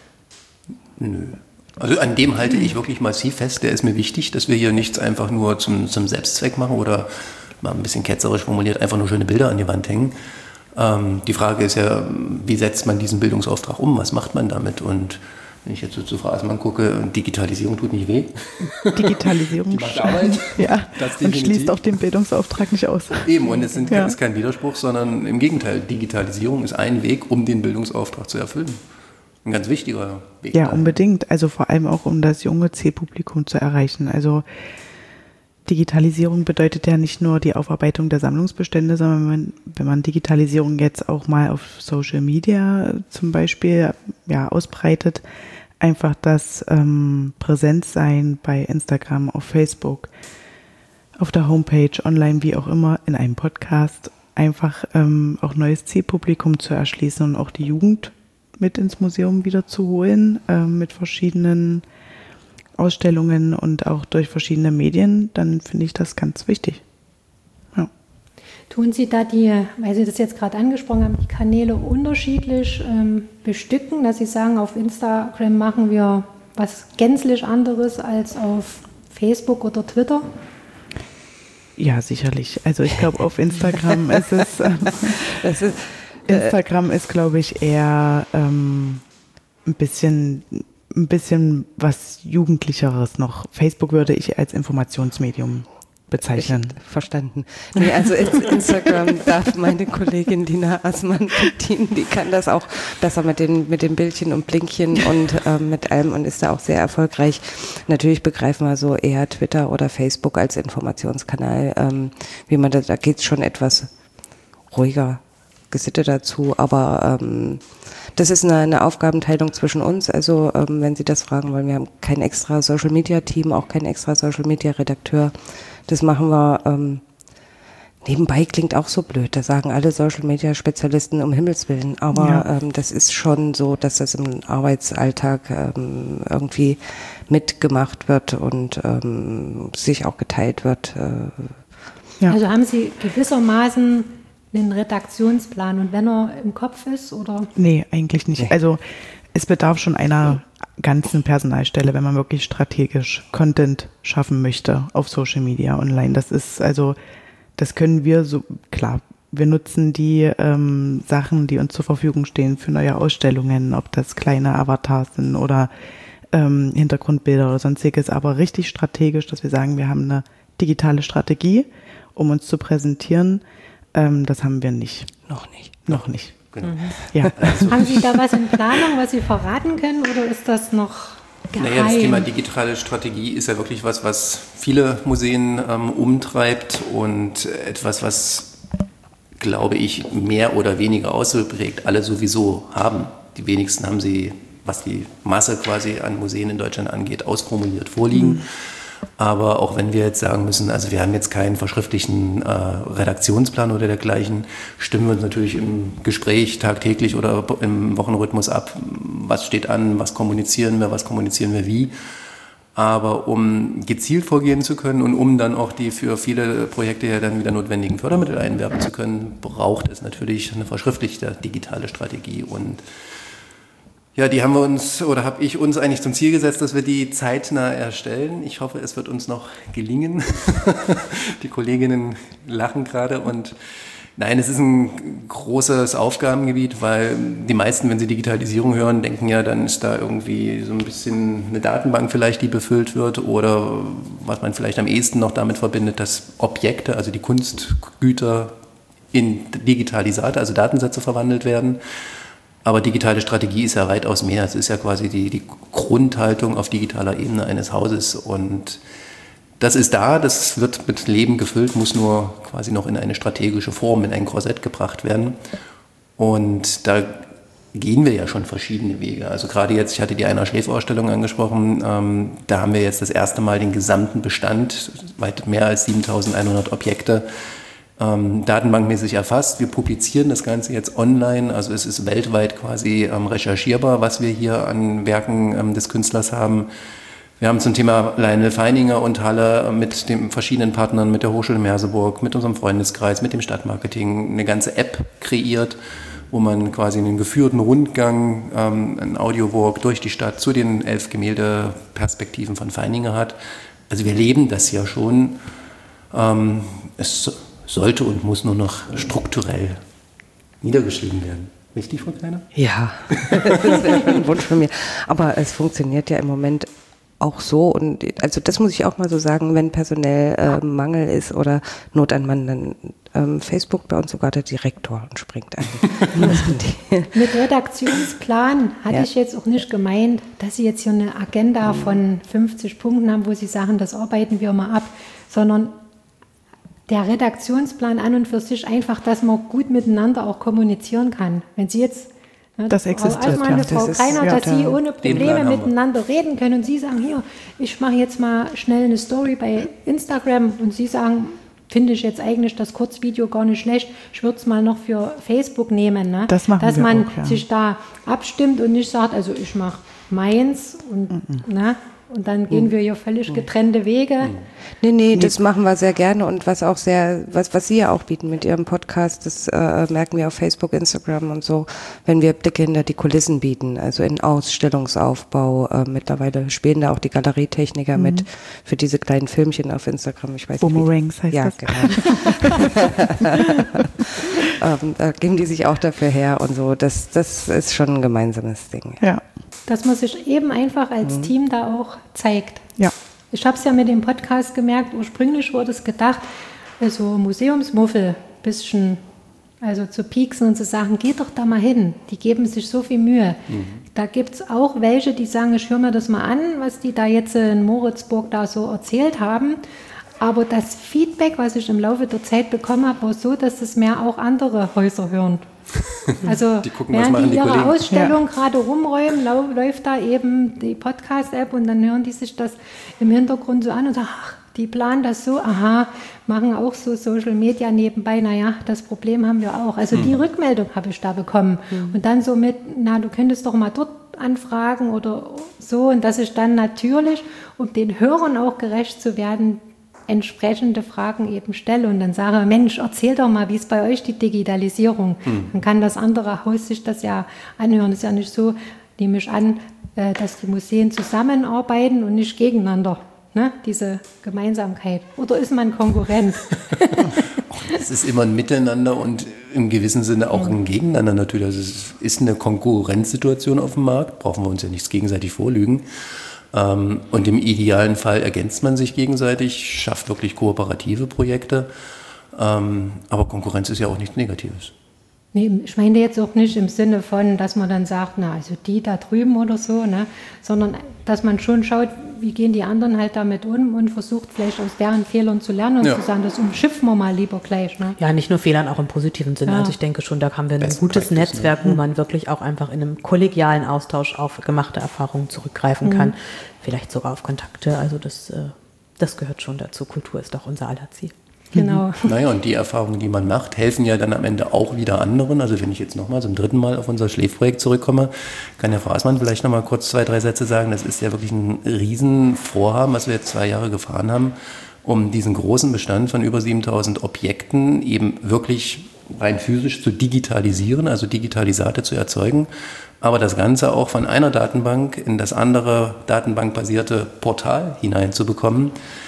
Nö. Also an dem halte ich wirklich massiv fest. Der ist mir wichtig, dass wir hier nichts einfach nur zum Selbstzweck machen oder mal ein bisschen ketzerisch formuliert, einfach nur schöne Bilder an die Wand hängen. Die Frage ist ja, wie setzt man diesen Bildungsauftrag um? Was macht man damit? Und wenn ich jetzt so zu Frau Assmann gucke, Digitalisierung tut nicht weh. Digitalisierung die macht Arbeit. Ja, und schließt auch den Bildungsauftrag nicht aus. Eben, und es ist kein Widerspruch, sondern im Gegenteil. Digitalisierung ist ein Weg, um den Bildungsauftrag zu erfüllen. Ein ganz wichtiger Weg. Ja, unbedingt. Also vor allem auch, um das junge Zielpublikum zu erreichen. Also Digitalisierung bedeutet ja nicht nur die Aufarbeitung der Sammlungsbestände, sondern wenn man Digitalisierung jetzt auch mal auf Social Media zum Beispiel ausbreitet, einfach das Präsenzsein bei Instagram, auf Facebook, auf der Homepage, online, wie auch immer, in einem Podcast, einfach auch neues Zielpublikum zu erschließen und auch die Jugend mit ins Museum wieder zu holen, mit verschiedenen Ausstellungen und auch durch verschiedene Medien, dann finde ich das ganz wichtig. Ja. Tun Sie da weil Sie das jetzt gerade angesprochen haben, die Kanäle unterschiedlich bestücken, dass Sie sagen, auf Instagram machen wir was gänzlich anderes als auf Facebook oder Twitter? Ja, sicherlich. Also ich glaube, auf Instagram ist es... Instagram ist, glaube ich, eher ein bisschen was Jugendlicheres noch. Facebook würde ich als Informationsmedium bezeichnen. Verstanden. Nee, also Instagram darf meine Kollegin Dina Assmann bedienen, die kann das auch besser mit den Bildchen und Blinkchen und mit allem und ist da auch sehr erfolgreich. Natürlich begreifen wir so eher Twitter oder Facebook als Informationskanal. Wie man da geht es schon etwas ruhiger gesittet dazu, aber das ist eine Aufgabenteilung zwischen uns, also wenn Sie das fragen wollen, wir haben kein extra Social-Media-Team, auch kein extra Social-Media-Redakteur, das machen wir nebenbei, klingt auch so blöd, da sagen alle Social-Media-Spezialisten um Himmels Willen, aber das ist schon so, dass das im Arbeitsalltag irgendwie mitgemacht wird und sich auch geteilt wird. Ja. Also haben Sie gewissermaßen einen Redaktionsplan und wenn er im Kopf ist, oder? Nee, eigentlich nicht. Also es bedarf schon einer ganzen Personalstelle, wenn man wirklich strategisch Content schaffen möchte auf Social Media, online. Das ist also, das können wir so, klar, wir nutzen die Sachen, die uns zur Verfügung stehen für neue Ausstellungen, ob das kleine Avatars sind oder Hintergrundbilder oder sonstiges, aber richtig strategisch, dass wir sagen, wir haben eine digitale Strategie, um uns zu präsentieren. Das haben wir nicht. Noch nicht. Genau. Ja. Also, haben Sie da was in Planung, was Sie verraten können, oder ist das noch geheim? Naja, das Thema digitale Strategie ist ja wirklich was viele Museen umtreibt und etwas, was, glaube ich, mehr oder weniger ausgeprägt alle sowieso haben. Die wenigsten haben sie, was die Masse quasi an Museen in Deutschland angeht, ausformuliert vorliegen. Aber auch wenn wir jetzt sagen müssen, also wir haben jetzt keinen verschriftlichen Redaktionsplan oder dergleichen, stimmen wir uns natürlich im Gespräch tagtäglich oder im Wochenrhythmus ab, was steht an, was kommunizieren wir wie. Aber um gezielt vorgehen zu können und um dann auch die für viele Projekte ja dann wieder notwendigen Fördermittel einwerben zu können, braucht es natürlich eine verschriftlichte digitale Strategie. Und ja, die haben wir uns oder habe ich uns eigentlich zum Ziel gesetzt, dass wir die zeitnah erstellen. Ich hoffe, es wird uns noch gelingen. Die Kolleginnen lachen gerade und nein, es ist ein großes Aufgabengebiet, weil die meisten, wenn sie Digitalisierung hören, denken ja, dann ist da irgendwie so ein bisschen eine Datenbank vielleicht, die befüllt wird oder was man vielleicht am ehesten noch damit verbindet, dass Objekte, also die Kunstgüter in Digitalisate, also Datensätze verwandelt werden. Aber digitale Strategie ist ja weitaus mehr. Es ist ja quasi die Grundhaltung auf digitaler Ebene eines Hauses. Und das ist da, das wird mit Leben gefüllt, muss nur quasi noch in eine strategische Form, in ein Korsett gebracht werden. Und da gehen wir ja schon verschiedene Wege. Also gerade jetzt, ich hatte die Einer-Schläfer-Ausstellung angesprochen, da haben wir jetzt das erste Mal den gesamten Bestand, weit mehr als 7.100 Objekte, datenbankmäßig erfasst. Wir publizieren das Ganze jetzt online, also es ist weltweit quasi recherchierbar, was wir hier an Werken des Künstlers haben. Wir haben zum Thema Lionel Feininger und Halle mit den verschiedenen Partnern, mit der Hochschule Merseburg, mit unserem Freundeskreis, mit dem Stadtmarketing eine ganze App kreiert, wo man quasi einen geführten Rundgang, einen Audiowalk durch die Stadt zu den 11 Gemäldeperspektiven von Feininger hat. Also wir leben das ja schon. Es sollte und muss nur noch strukturell niedergeschrieben werden. Richtig, Frau Kleiner? Ja, das wäre schon ein Wunsch von mir. Aber es funktioniert ja im Moment auch so. Und also das muss ich auch mal so sagen, wenn personell Mangel ist oder Not an Mann, dann Facebook bei uns sogar der Direktor und springt ein. Mit Redaktionsplan hatte ich jetzt auch nicht gemeint, dass Sie jetzt hier eine Agenda von 50 Punkten haben, wo Sie sagen, das arbeiten wir mal ab, sondern der Redaktionsplan an und für sich einfach, dass man gut miteinander auch kommunizieren kann. Wenn Sie jetzt, das existiert, Frau Altmann, Frau Greiner, dass Sie ohne Probleme miteinander reden können und Sie sagen, hier, ich mache jetzt mal schnell eine Story bei Instagram und Sie sagen, finde ich jetzt eigentlich das Kurzvideo gar nicht schlecht, ich würde es mal noch für Facebook nehmen, ne? Das machen dass wir man auch, ja. sich da abstimmt und nicht sagt, also ich mache meins und ne? Und dann gehen wir hier völlig getrennte Wege. Nee, das machen wir sehr gerne und was Sie ja auch bieten mit Ihrem Podcast, das merken wir auf Facebook, Instagram und so, wenn wir Blicke hinter die Kulissen bieten, also in Ausstellungsaufbau. Mittlerweile spielen da auch die Galerietechniker mit für diese kleinen Filmchen auf Instagram. Ich weiß nicht, Boomerangs heißt ja, das. Genau. Da geben die sich auch dafür her und so. Das ist schon ein gemeinsames Ding. Ja. Dass man sich eben einfach als Team da auch zeigt. Ja. Ich habe es ja mit dem Podcast gemerkt, ursprünglich wurde es gedacht, so Museumsmuffel, bisschen, also zu pieksen und zu sagen, geht doch da mal hin, die geben sich so viel Mühe. Da gibt es auch welche, die sagen, ich höre mir das mal an, was die da jetzt in Moritzburg da so erzählt haben. Aber das Feedback, was ich im Laufe der Zeit bekommen habe, war so, dass es mehr auch andere Häuser hören. Also die gucken, während die ihre Kollegen. Ausstellung gerade rumräumen, läuft da eben die Podcast-App und dann hören die sich das im Hintergrund so an und sagen, ach, die planen das so, aha, machen auch so Social Media nebenbei, naja, das Problem haben wir auch. Also die Rückmeldung habe ich da bekommen. Und dann so mit, na, du könntest doch mal dort anfragen oder so. Und dass ich dann natürlich, um den Hörern auch gerecht zu werden, entsprechende Fragen eben stelle und dann sage, Mensch, erzähl doch mal, wie ist bei euch die Digitalisierung? Dann kann das andere Haus sich das ja anhören. Es ist ja nicht so, nehme ich an, dass die Museen zusammenarbeiten und nicht gegeneinander, ne? Diese Gemeinsamkeit. Oder ist man Konkurrent? Es ist immer ein Miteinander und im gewissen Sinne auch ein Gegeneinander natürlich. Also es ist eine Konkurrenzsituation auf dem Markt, brauchen wir uns ja nichts gegenseitig vorlügen. Und im idealen Fall ergänzt man sich gegenseitig, schafft wirklich kooperative Projekte. Aber Konkurrenz ist ja auch nichts Negatives. Nee, ich meine jetzt auch nicht im Sinne von, dass man dann sagt, na, also die da drüben oder so, ne? Sondern dass man schon schaut, wie gehen die anderen halt damit um und versucht vielleicht aus deren Fehlern zu lernen und zu sagen, das umschiffen wir mal lieber gleich. Ne? Ja, nicht nur Fehlern, auch im positiven Sinne. Ja. Also ich denke schon, da haben wir ein gutes Netzwerk, wo man wirklich auch einfach in einem kollegialen Austausch auf gemachte Erfahrungen zurückgreifen kann. Vielleicht sogar auf Kontakte. Also das gehört schon dazu. Kultur ist doch unser aller Ziel. Genau. Naja, und die Erfahrungen, die man macht, helfen ja dann am Ende auch wieder anderen. Also wenn ich jetzt nochmal zum dritten Mal auf unser Schläfprojekt zurückkomme, kann Herr Fraßmann vielleicht nochmal kurz 2, 3 Sätze sagen. Das ist ja wirklich ein Riesenvorhaben, was wir jetzt 2 Jahre gefahren haben, um diesen großen Bestand von über 7000 Objekten eben wirklich rein physisch zu digitalisieren, also Digitalisate zu erzeugen. Aber das Ganze auch von einer Datenbank in das andere datenbankbasierte Portal hineinzubekommen.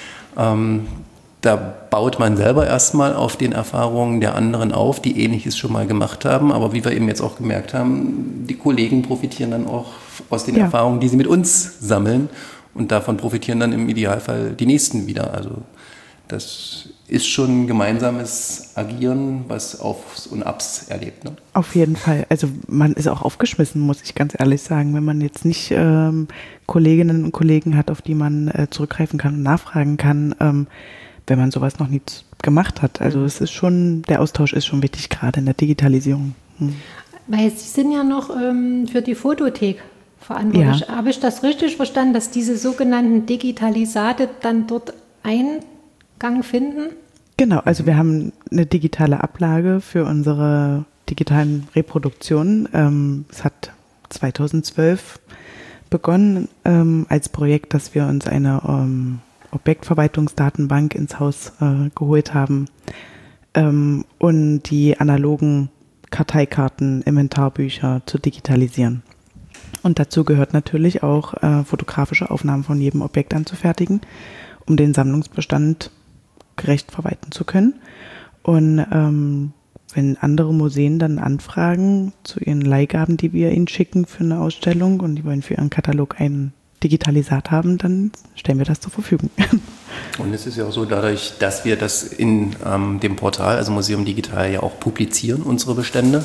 Da baut man selber erstmal auf den Erfahrungen der anderen auf, die Ähnliches schon mal gemacht haben. Aber wie wir eben jetzt auch gemerkt haben, die Kollegen profitieren dann auch aus den Erfahrungen, die sie mit uns sammeln. Und davon profitieren dann im Idealfall die Nächsten wieder. Also das ist schon ein gemeinsames Agieren, was Aufs und Abs erlebt. Ne? Auf jeden Fall. Also man ist auch aufgeschmissen, muss ich ganz ehrlich sagen, wenn man jetzt nicht Kolleginnen und Kollegen hat, auf die man zurückgreifen kann und nachfragen kann, wenn man sowas noch nie gemacht hat. Also es ist schon, der Austausch ist schon wichtig, gerade in der Digitalisierung. Weil Sie sind ja noch für die Fotothek verantwortlich. Ja. Habe ich das richtig verstanden, dass diese sogenannten Digitalisate dann dort Eingang finden? Genau, also wir haben eine digitale Ablage für unsere digitalen Reproduktionen. Es hat 2012 begonnen als Projekt, dass wir uns eine Objektverwaltungsdatenbank ins Haus geholt haben und die analogen Karteikarten, Inventarbücher zu digitalisieren. Und dazu gehört natürlich auch fotografische Aufnahmen von jedem Objekt anzufertigen, um den Sammlungsbestand gerecht verwalten zu können. Und wenn andere Museen dann anfragen zu ihren Leihgaben, die wir ihnen schicken für eine Ausstellung und die wollen für ihren Katalog einen Digitalisat haben, dann stellen wir das zur Verfügung. Und es ist ja auch so, dadurch, dass wir das in dem Portal, also Museum Digital, ja auch publizieren, unsere Bestände,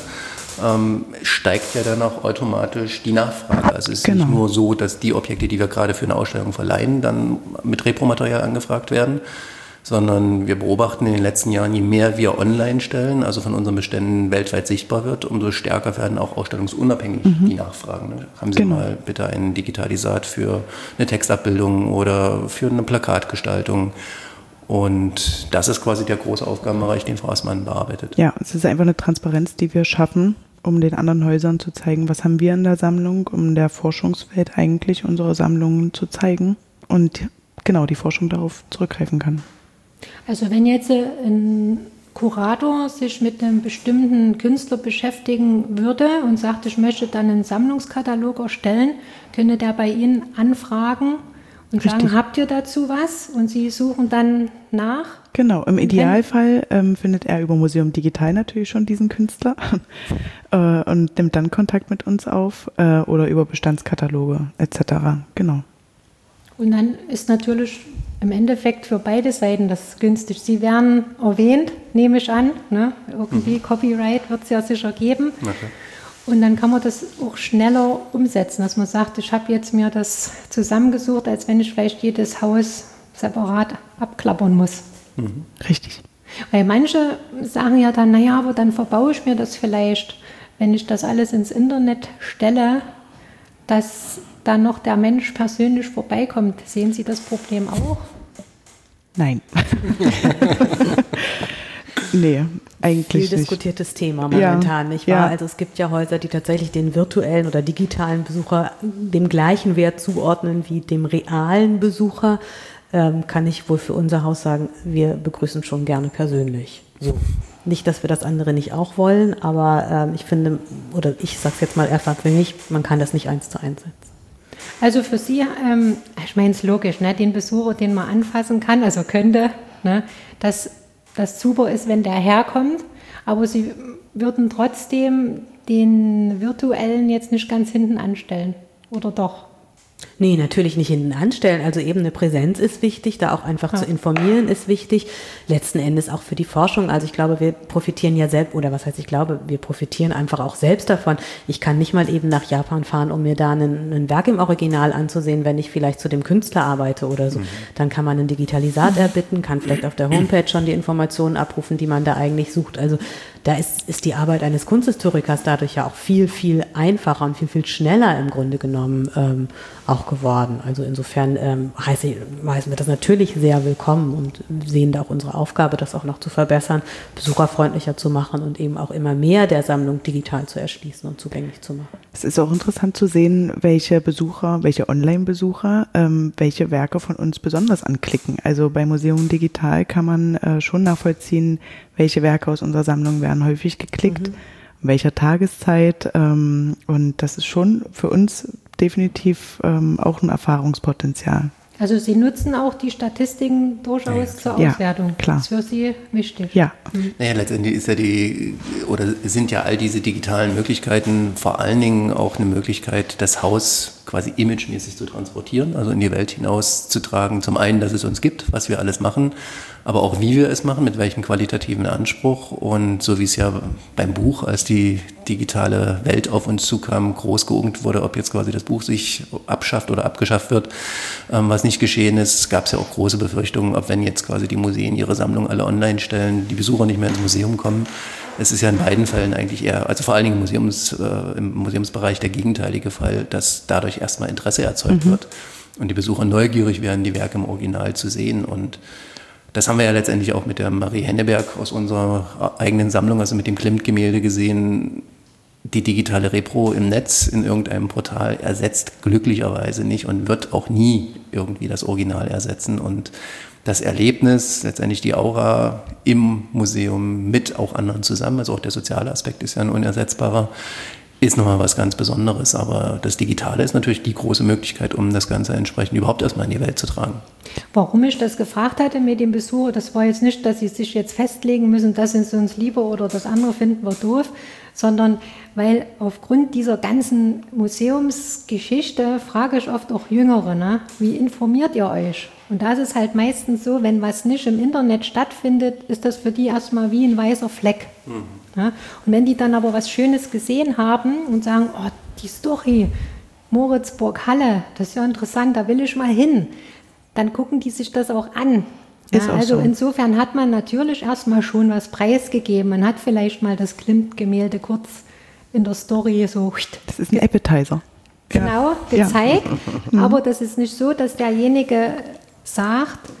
steigt ja dann auch automatisch die Nachfrage. Also es ist nicht nur so, dass die Objekte, die wir gerade für eine Ausstellung verleihen, dann mit Repromaterial angefragt werden, sondern wir beobachten in den letzten Jahren, je mehr wir online stellen, also von unseren Beständen weltweit sichtbar wird, umso stärker werden auch ausstellungsunabhängig die Nachfragen. Ne? Haben Sie mal bitte ein Digitalisat für eine Textabbildung oder für eine Plakatgestaltung? Und das ist quasi der große Aufgabenbereich, den Frau Assmann bearbeitet. Ja, es ist einfach eine Transparenz, die wir schaffen um den anderen Häusern zu zeigen, was haben wir in der Sammlung, um der Forschungswelt eigentlich unsere Sammlungen zu zeigen und genau die Forschung darauf zurückgreifen kann. Also wenn jetzt ein Kurator sich mit einem bestimmten Künstler beschäftigen würde und sagt, ich möchte dann einen Sammlungskatalog erstellen, könnte der bei Ihnen anfragen und sagen, habt ihr dazu was? Und Sie suchen dann nach? Genau, im Idealfall findet er über Museum Digital natürlich schon diesen Künstler und nimmt dann Kontakt mit uns auf oder über Bestandskataloge etc. Genau. Und dann ist natürlich im Endeffekt für beide Seiten das günstig. Sie werden erwähnt, nehme ich an. Ne? Irgendwie Copyright wird es ja sicher geben. Okay. Und dann kann man das auch schneller umsetzen, dass man sagt, ich habe jetzt mir das zusammengesucht, als wenn ich vielleicht jedes Haus separat abklappern muss. Mhm. Richtig. Weil manche sagen ja dann, naja, aber dann verbaue ich mir das vielleicht, wenn ich das alles ins Internet stelle, dass dann noch der Mensch persönlich vorbeikommt. Sehen Sie das Problem auch? Nein. Nee, eigentlich nicht. Viel diskutiertes Thema momentan, nicht wahr? Ja. Also es gibt ja Häuser, die tatsächlich den virtuellen oder digitalen Besucher dem gleichen Wert zuordnen wie dem realen Besucher. Kann ich wohl für unser Haus sagen, wir begrüßen schon gerne persönlich. So. Nicht, dass wir das andere nicht auch wollen, aber ich finde, oder ich sage es jetzt mal einfach für mich, man kann das nicht 1:1 setzen. Also für Sie, ich meine, es ist logisch, ne, den Besucher, den man anfassen kann, also könnte, ne, dass das super ist, wenn der herkommt, aber Sie würden trotzdem den virtuellen jetzt nicht ganz hinten anstellen, oder doch? Nee, natürlich nicht hinten anstellen. Also eben eine Präsenz ist wichtig, da auch einfach zu informieren ist wichtig. Letzten Endes auch für die Forschung. Also ich glaube, wir profitieren ja selbst, oder was heißt ich glaube, wir profitieren einfach auch selbst davon. Ich kann nicht mal eben nach Japan fahren, um mir da ein Werk im Original anzusehen, wenn ich vielleicht zu dem Künstler arbeite oder so. Dann kann man einen Digitalisat erbitten, kann vielleicht auf der Homepage schon die Informationen abrufen, die man da eigentlich sucht. Also da ist die Arbeit eines Kunsthistorikers dadurch ja auch viel, viel einfacher und viel, viel schneller im Grunde genommen auch geworden. Also insofern heißen wir das natürlich sehr willkommen und sehen da auch unsere Aufgabe, das auch noch zu verbessern, besucherfreundlicher zu machen und eben auch immer mehr der Sammlung digital zu erschließen und zugänglich zu machen. Es ist auch interessant zu sehen, welche Online-Besucher, welche Werke von uns besonders anklicken. Also bei Museum Digital kann man schon nachvollziehen, welche Werke aus unserer Sammlung werden häufig geklickt, in welcher Tageszeit. Und das ist schon für uns definitiv auch ein Erfahrungspotenzial. Also Sie nutzen auch die Statistiken durchaus zur Auswertung. Ja, klar. Das ist für Sie wichtig. Ja. Naja, letztendlich ist sind ja all diese digitalen Möglichkeiten vor allen Dingen auch eine Möglichkeit, das Haus quasi imagemäßig zu transportieren, also in die Welt hinauszutragen. Zum einen, dass es uns gibt, was wir alles machen, aber auch wie wir es machen, mit welchem qualitativen Anspruch. Und so wie es ja beim Buch, als die digitale Welt auf uns zukam, groß geungt wurde, ob jetzt quasi das Buch sich abschafft oder abgeschafft wird, was nicht geschehen ist, gab es ja auch große Befürchtungen, ob wenn jetzt quasi die Museen ihre Sammlung alle online stellen, die Besucher nicht mehr ins Museum kommen. Es ist ja in beiden Fällen eigentlich eher, also vor allen Dingen im Museumsbereich der gegenteilige Fall, dass dadurch erstmal Interesse erzeugt wird und die Besucher neugierig werden, die Werke im Original zu sehen. Und das haben wir ja letztendlich auch mit der Marie Henneberg aus unserer eigenen Sammlung, also mit dem Klimt-Gemälde gesehen. Die digitale Repro im Netz in irgendeinem Portal ersetzt glücklicherweise nicht und wird auch nie irgendwie das Original ersetzen. Und das Erlebnis, letztendlich die Aura im Museum mit auch anderen zusammen, also auch der soziale Aspekt ist ja ein unersetzbarer, ist nochmal was ganz Besonderes. Aber das Digitale ist natürlich die große Möglichkeit, um das Ganze entsprechend überhaupt erstmal in die Welt zu tragen. Warum ich das gefragt hatte mit dem Besucher, das war jetzt nicht, dass Sie sich jetzt festlegen müssen, das ist uns lieber oder das andere finden wir doof, sondern weil aufgrund dieser ganzen Museumsgeschichte frage ich oft auch Jüngere, ne? Wie informiert ihr euch? Und das ist halt meistens so, wenn was nicht im Internet stattfindet, ist das für die erstmal wie ein weißer Fleck. Ja? Und wenn die dann aber was Schönes gesehen haben und sagen, oh, die Story, Moritzburg, Halle, das ist ja interessant, da will ich mal hin, dann gucken die sich das auch an. Ja, also so. Insofern hat man natürlich erstmal schon was preisgegeben. Man hat vielleicht mal das Klimt-Gemälde kurz in der Story so. Das ist ein Appetizer. Genau, gezeigt. Ja. Aber das ist nicht so, dass derjenige sagt,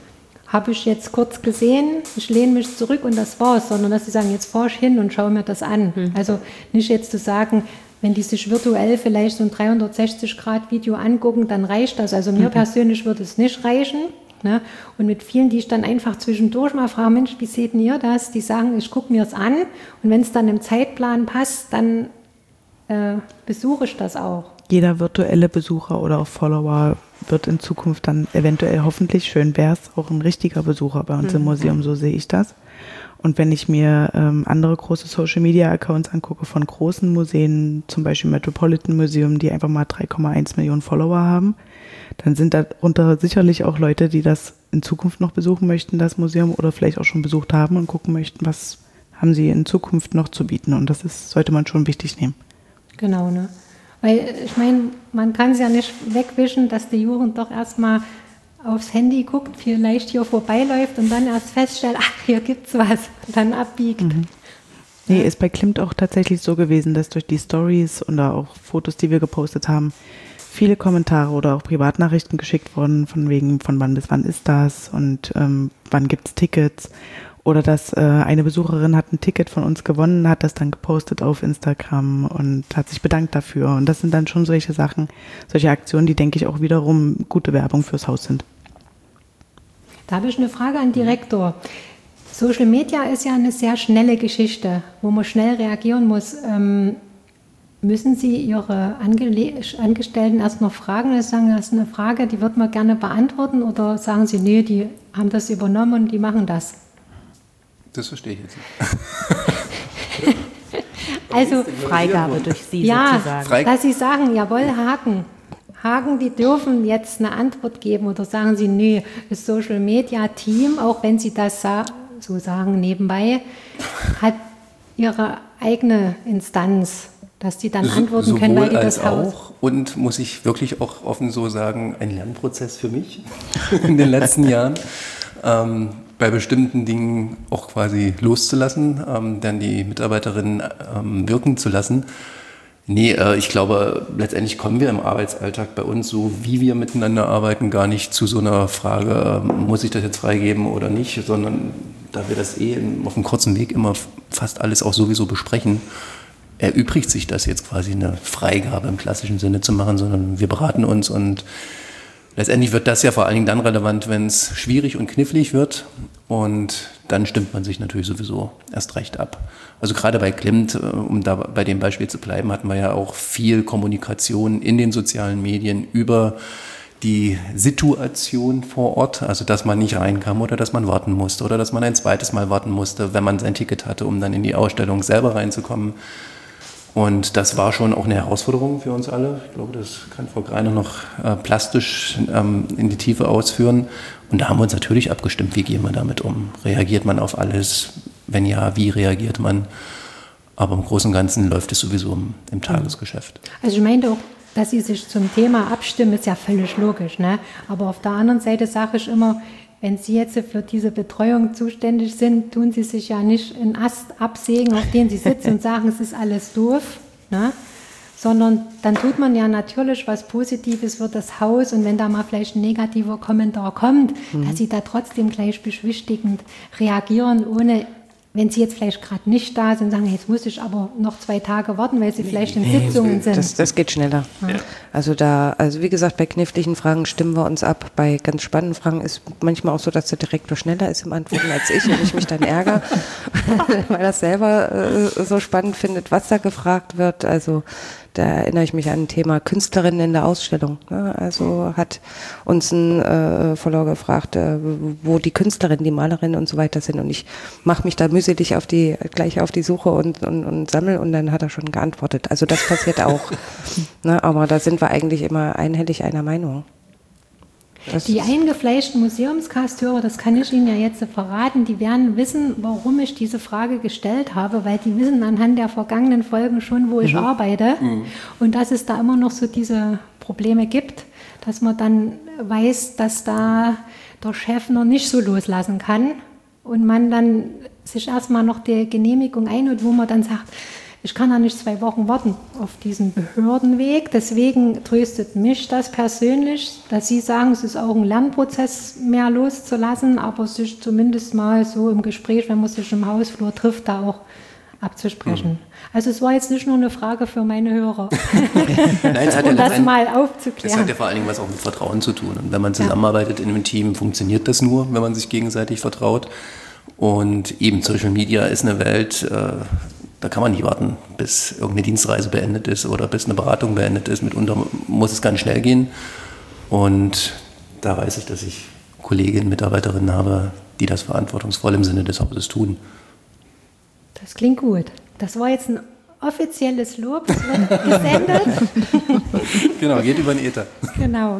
habe ich jetzt kurz gesehen, ich lehne mich zurück und das war's, sondern dass sie sagen, jetzt fahre ich hin und schaue mir das an. Also nicht jetzt zu sagen, wenn die sich virtuell vielleicht so ein 360-Grad-Video angucken, dann reicht das. Also mir persönlich würde es nicht reichen. Ne? Und mit vielen, die ich dann einfach zwischendurch mal frage, Mensch, wie seht ihr das? Die sagen, ich gucke mir es an und wenn es dann im Zeitplan passt, dann besuche ich das auch. Jeder virtuelle Besucher oder auch Follower wird in Zukunft dann eventuell, hoffentlich, schön wäre es, auch ein richtiger Besucher bei uns im Museum, so sehe ich das. Und wenn ich mir andere große Social-Media-Accounts angucke von großen Museen, zum Beispiel Metropolitan Museum, die einfach mal 3,1 Millionen Follower haben, dann sind darunter sicherlich auch Leute, die das in Zukunft noch besuchen möchten, das Museum, oder vielleicht auch schon besucht haben und gucken möchten, was haben sie in Zukunft noch zu bieten. Und das sollte man schon wichtig nehmen. Genau, ne? Weil ich meine, man kann es ja nicht wegwischen, dass die Jugend doch erstmal aufs Handy guckt, vielleicht hier vorbeiläuft und dann erst feststellt, ach, hier gibt's was, und dann abbiegt. Nee, ist bei Klimt auch tatsächlich so gewesen, dass durch die Stories oder auch Fotos, die wir gepostet haben, viele Kommentare oder auch Privatnachrichten geschickt wurden, von wegen, von wann bis wann ist das und wann gibt's Tickets. Oder dass eine Besucherin hat ein Ticket von uns gewonnen, hat das dann gepostet auf Instagram und hat sich bedankt dafür. Und das sind dann schon solche Sachen, solche Aktionen, die, denke ich, auch wiederum gute Werbung fürs Haus sind. Da habe ich eine Frage an den Direktor. Social Media ist ja eine sehr schnelle Geschichte, wo man schnell reagieren muss. Müssen Sie Ihre Angestellten erst noch fragen oder sagen, das ist eine Frage, die wird man gerne beantworten, oder sagen Sie, nee, die haben das übernommen und die machen das? Das verstehe ich jetzt nicht. Also Freigabe durch Sie sozusagen. Ja, dass Sie sagen, jawohl, Hagen, die dürfen jetzt eine Antwort geben, oder sagen Sie, nee, das Social Media Team, auch wenn Sie das so sagen nebenbei, hat ihre eigene Instanz, dass die dann antworten können, weil die das Haus... Auch, und muss ich wirklich auch offen so sagen, ein Lernprozess für mich in den letzten Jahren. Bei bestimmten Dingen auch quasi loszulassen, dann die Mitarbeiterinnen wirken zu lassen. Nee, ich glaube, letztendlich kommen wir im Arbeitsalltag bei uns, so wie wir miteinander arbeiten, gar nicht zu so einer Frage, muss ich das jetzt freigeben oder nicht, sondern da wir das auf einem kurzen Weg immer fast alles auch sowieso besprechen, erübrigt sich das jetzt quasi eine Freigabe im klassischen Sinne zu machen, sondern wir beraten uns, und letztendlich wird das ja vor allen Dingen dann relevant, wenn es schwierig und knifflig wird, und dann stimmt man sich natürlich sowieso erst recht ab. Also gerade bei Klimt, um da bei dem Beispiel zu bleiben, hatten wir ja auch viel Kommunikation in den sozialen Medien über die Situation vor Ort, also dass man nicht reinkam oder dass man warten musste oder dass man ein zweites Mal warten musste, wenn man sein Ticket hatte, um dann in die Ausstellung selber reinzukommen. Und das war schon auch eine Herausforderung für uns alle. Ich glaube, das kann Frau Greiner noch plastisch in die Tiefe ausführen. Und da haben wir uns natürlich abgestimmt, wie gehen wir damit um? Reagiert man auf alles? Wenn ja, wie reagiert man? Aber im Großen und Ganzen läuft es sowieso im Tagesgeschäft. Also ich meine auch, dass Sie sich zum Thema abstimmen, ist ja völlig logisch, ne? Aber auf der anderen Seite sage ich immer, wenn Sie jetzt für diese Betreuung zuständig sind, tun Sie sich ja nicht einen Ast absägen, auf den Sie sitzen und sagen, es ist alles doof, ne? Sondern dann tut man ja natürlich was Positives für das Haus, und wenn da mal vielleicht ein negativer Kommentar kommt, dass Sie da trotzdem gleich beschwichtigend reagieren, ohne, wenn Sie jetzt vielleicht gerade nicht da sind, sagen, jetzt muss ich aber noch 2 Tage warten, weil Sie vielleicht in Sitzungen sind. Das geht schneller. Ja. Also wie gesagt, bei kniffligen Fragen stimmen wir uns ab. Bei ganz spannenden Fragen ist manchmal auch so, dass der Direktor schneller ist im Antworten als ich und ich mich dann ärgere, weil er das selber so spannend findet, was da gefragt wird. Also da erinnere ich mich an ein Thema Künstlerinnen in der Ausstellung. Also hat uns ein Follower gefragt, wo die Künstlerinnen, die Malerinnen und so weiter sind. Und ich mache mich da mühselig gleich auf die Suche und sammle, und dann hat er schon geantwortet. Also das passiert auch. Aber da sind wir eigentlich immer einhellig einer Meinung. Die eingefleischten Museumscast-Hörer, das kann ich Ihnen ja jetzt verraten, die werden wissen, warum ich diese Frage gestellt habe, weil die wissen anhand der vergangenen Folgen schon, wo ich arbeite, und dass es da immer noch so diese Probleme gibt, dass man dann weiß, dass da der Chef noch nicht so loslassen kann und man dann sich erstmal noch die Genehmigung einholt, wo man dann sagt, Ich kann ja nicht 2 Wochen warten auf diesen Behördenweg. Deswegen tröstet mich das persönlich, dass Sie sagen, es ist auch ein Lernprozess mehr loszulassen, aber sich zumindest mal so im Gespräch, wenn man sich im Hausflur trifft, da auch abzusprechen. Also es war jetzt nicht nur eine Frage für meine Hörer, Nein, es hat um ja das mal Es aufzuklären. hat ja vor allen Dingen was auch mit Vertrauen zu tun. Und wenn man zusammenarbeitet in einem Team, funktioniert das nur, wenn man sich gegenseitig vertraut. Und eben Social Media ist eine Welt, da kann man nicht warten, bis irgendeine Dienstreise beendet ist oder bis eine Beratung beendet ist. Mitunter muss es ganz schnell gehen. Und da weiß ich, dass ich Kolleginnen, Mitarbeiterinnen habe, die das verantwortungsvoll im Sinne des Hauses tun. Das klingt gut. Das war jetzt ein offizielles Lob, es wird gesendet. Genau, geht über den Äther. Genau.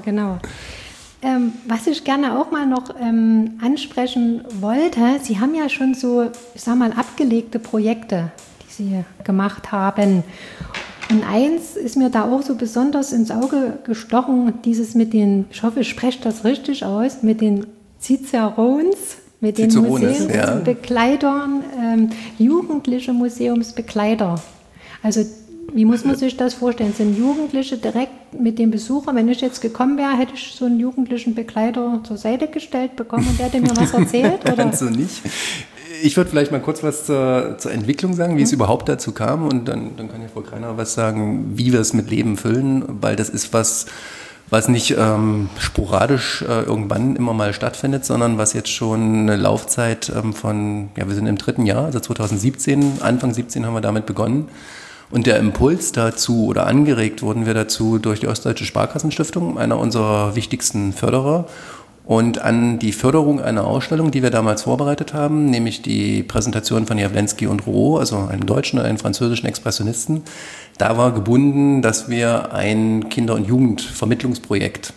Was ich gerne auch mal noch ansprechen wollte, Sie haben ja schon so, ich sag mal, abgelegte Projekte, die Sie gemacht haben. Und eins ist mir da auch so besonders ins Auge gestochen, dieses mit den, ich hoffe, ich spreche das richtig aus, mit den Cicerones, mit den Museumsbegleitern, jugendliche Museumsbegleiter. Also wie muss man sich das vorstellen? Sind Jugendliche direkt mit dem Besucher, wenn ich jetzt gekommen wäre, hätte ich so einen jugendlichen Begleiter zur Seite gestellt bekommen und der hätte mir was erzählt? Oder? Ganz so nicht. Ich würde vielleicht mal kurz was zur Entwicklung sagen, wie es überhaupt dazu kam, und dann kann ja Frau Greiner was sagen, wie wir es mit Leben füllen, weil das ist was nicht sporadisch irgendwann immer mal stattfindet, sondern was jetzt schon eine Laufzeit von, wir sind im 3. Jahr, also 2017, Anfang 17 haben wir damit begonnen. Und der Impuls dazu oder angeregt wurden wir dazu durch die Ostdeutsche Sparkassenstiftung, einer unserer wichtigsten Förderer. Und an die Förderung einer Ausstellung, die wir damals vorbereitet haben, nämlich die Präsentation von Jawlensky und Rouault, also einem deutschen und einem französischen Expressionisten, da war gebunden, dass wir ein Kinder- und Jugendvermittlungsprojekt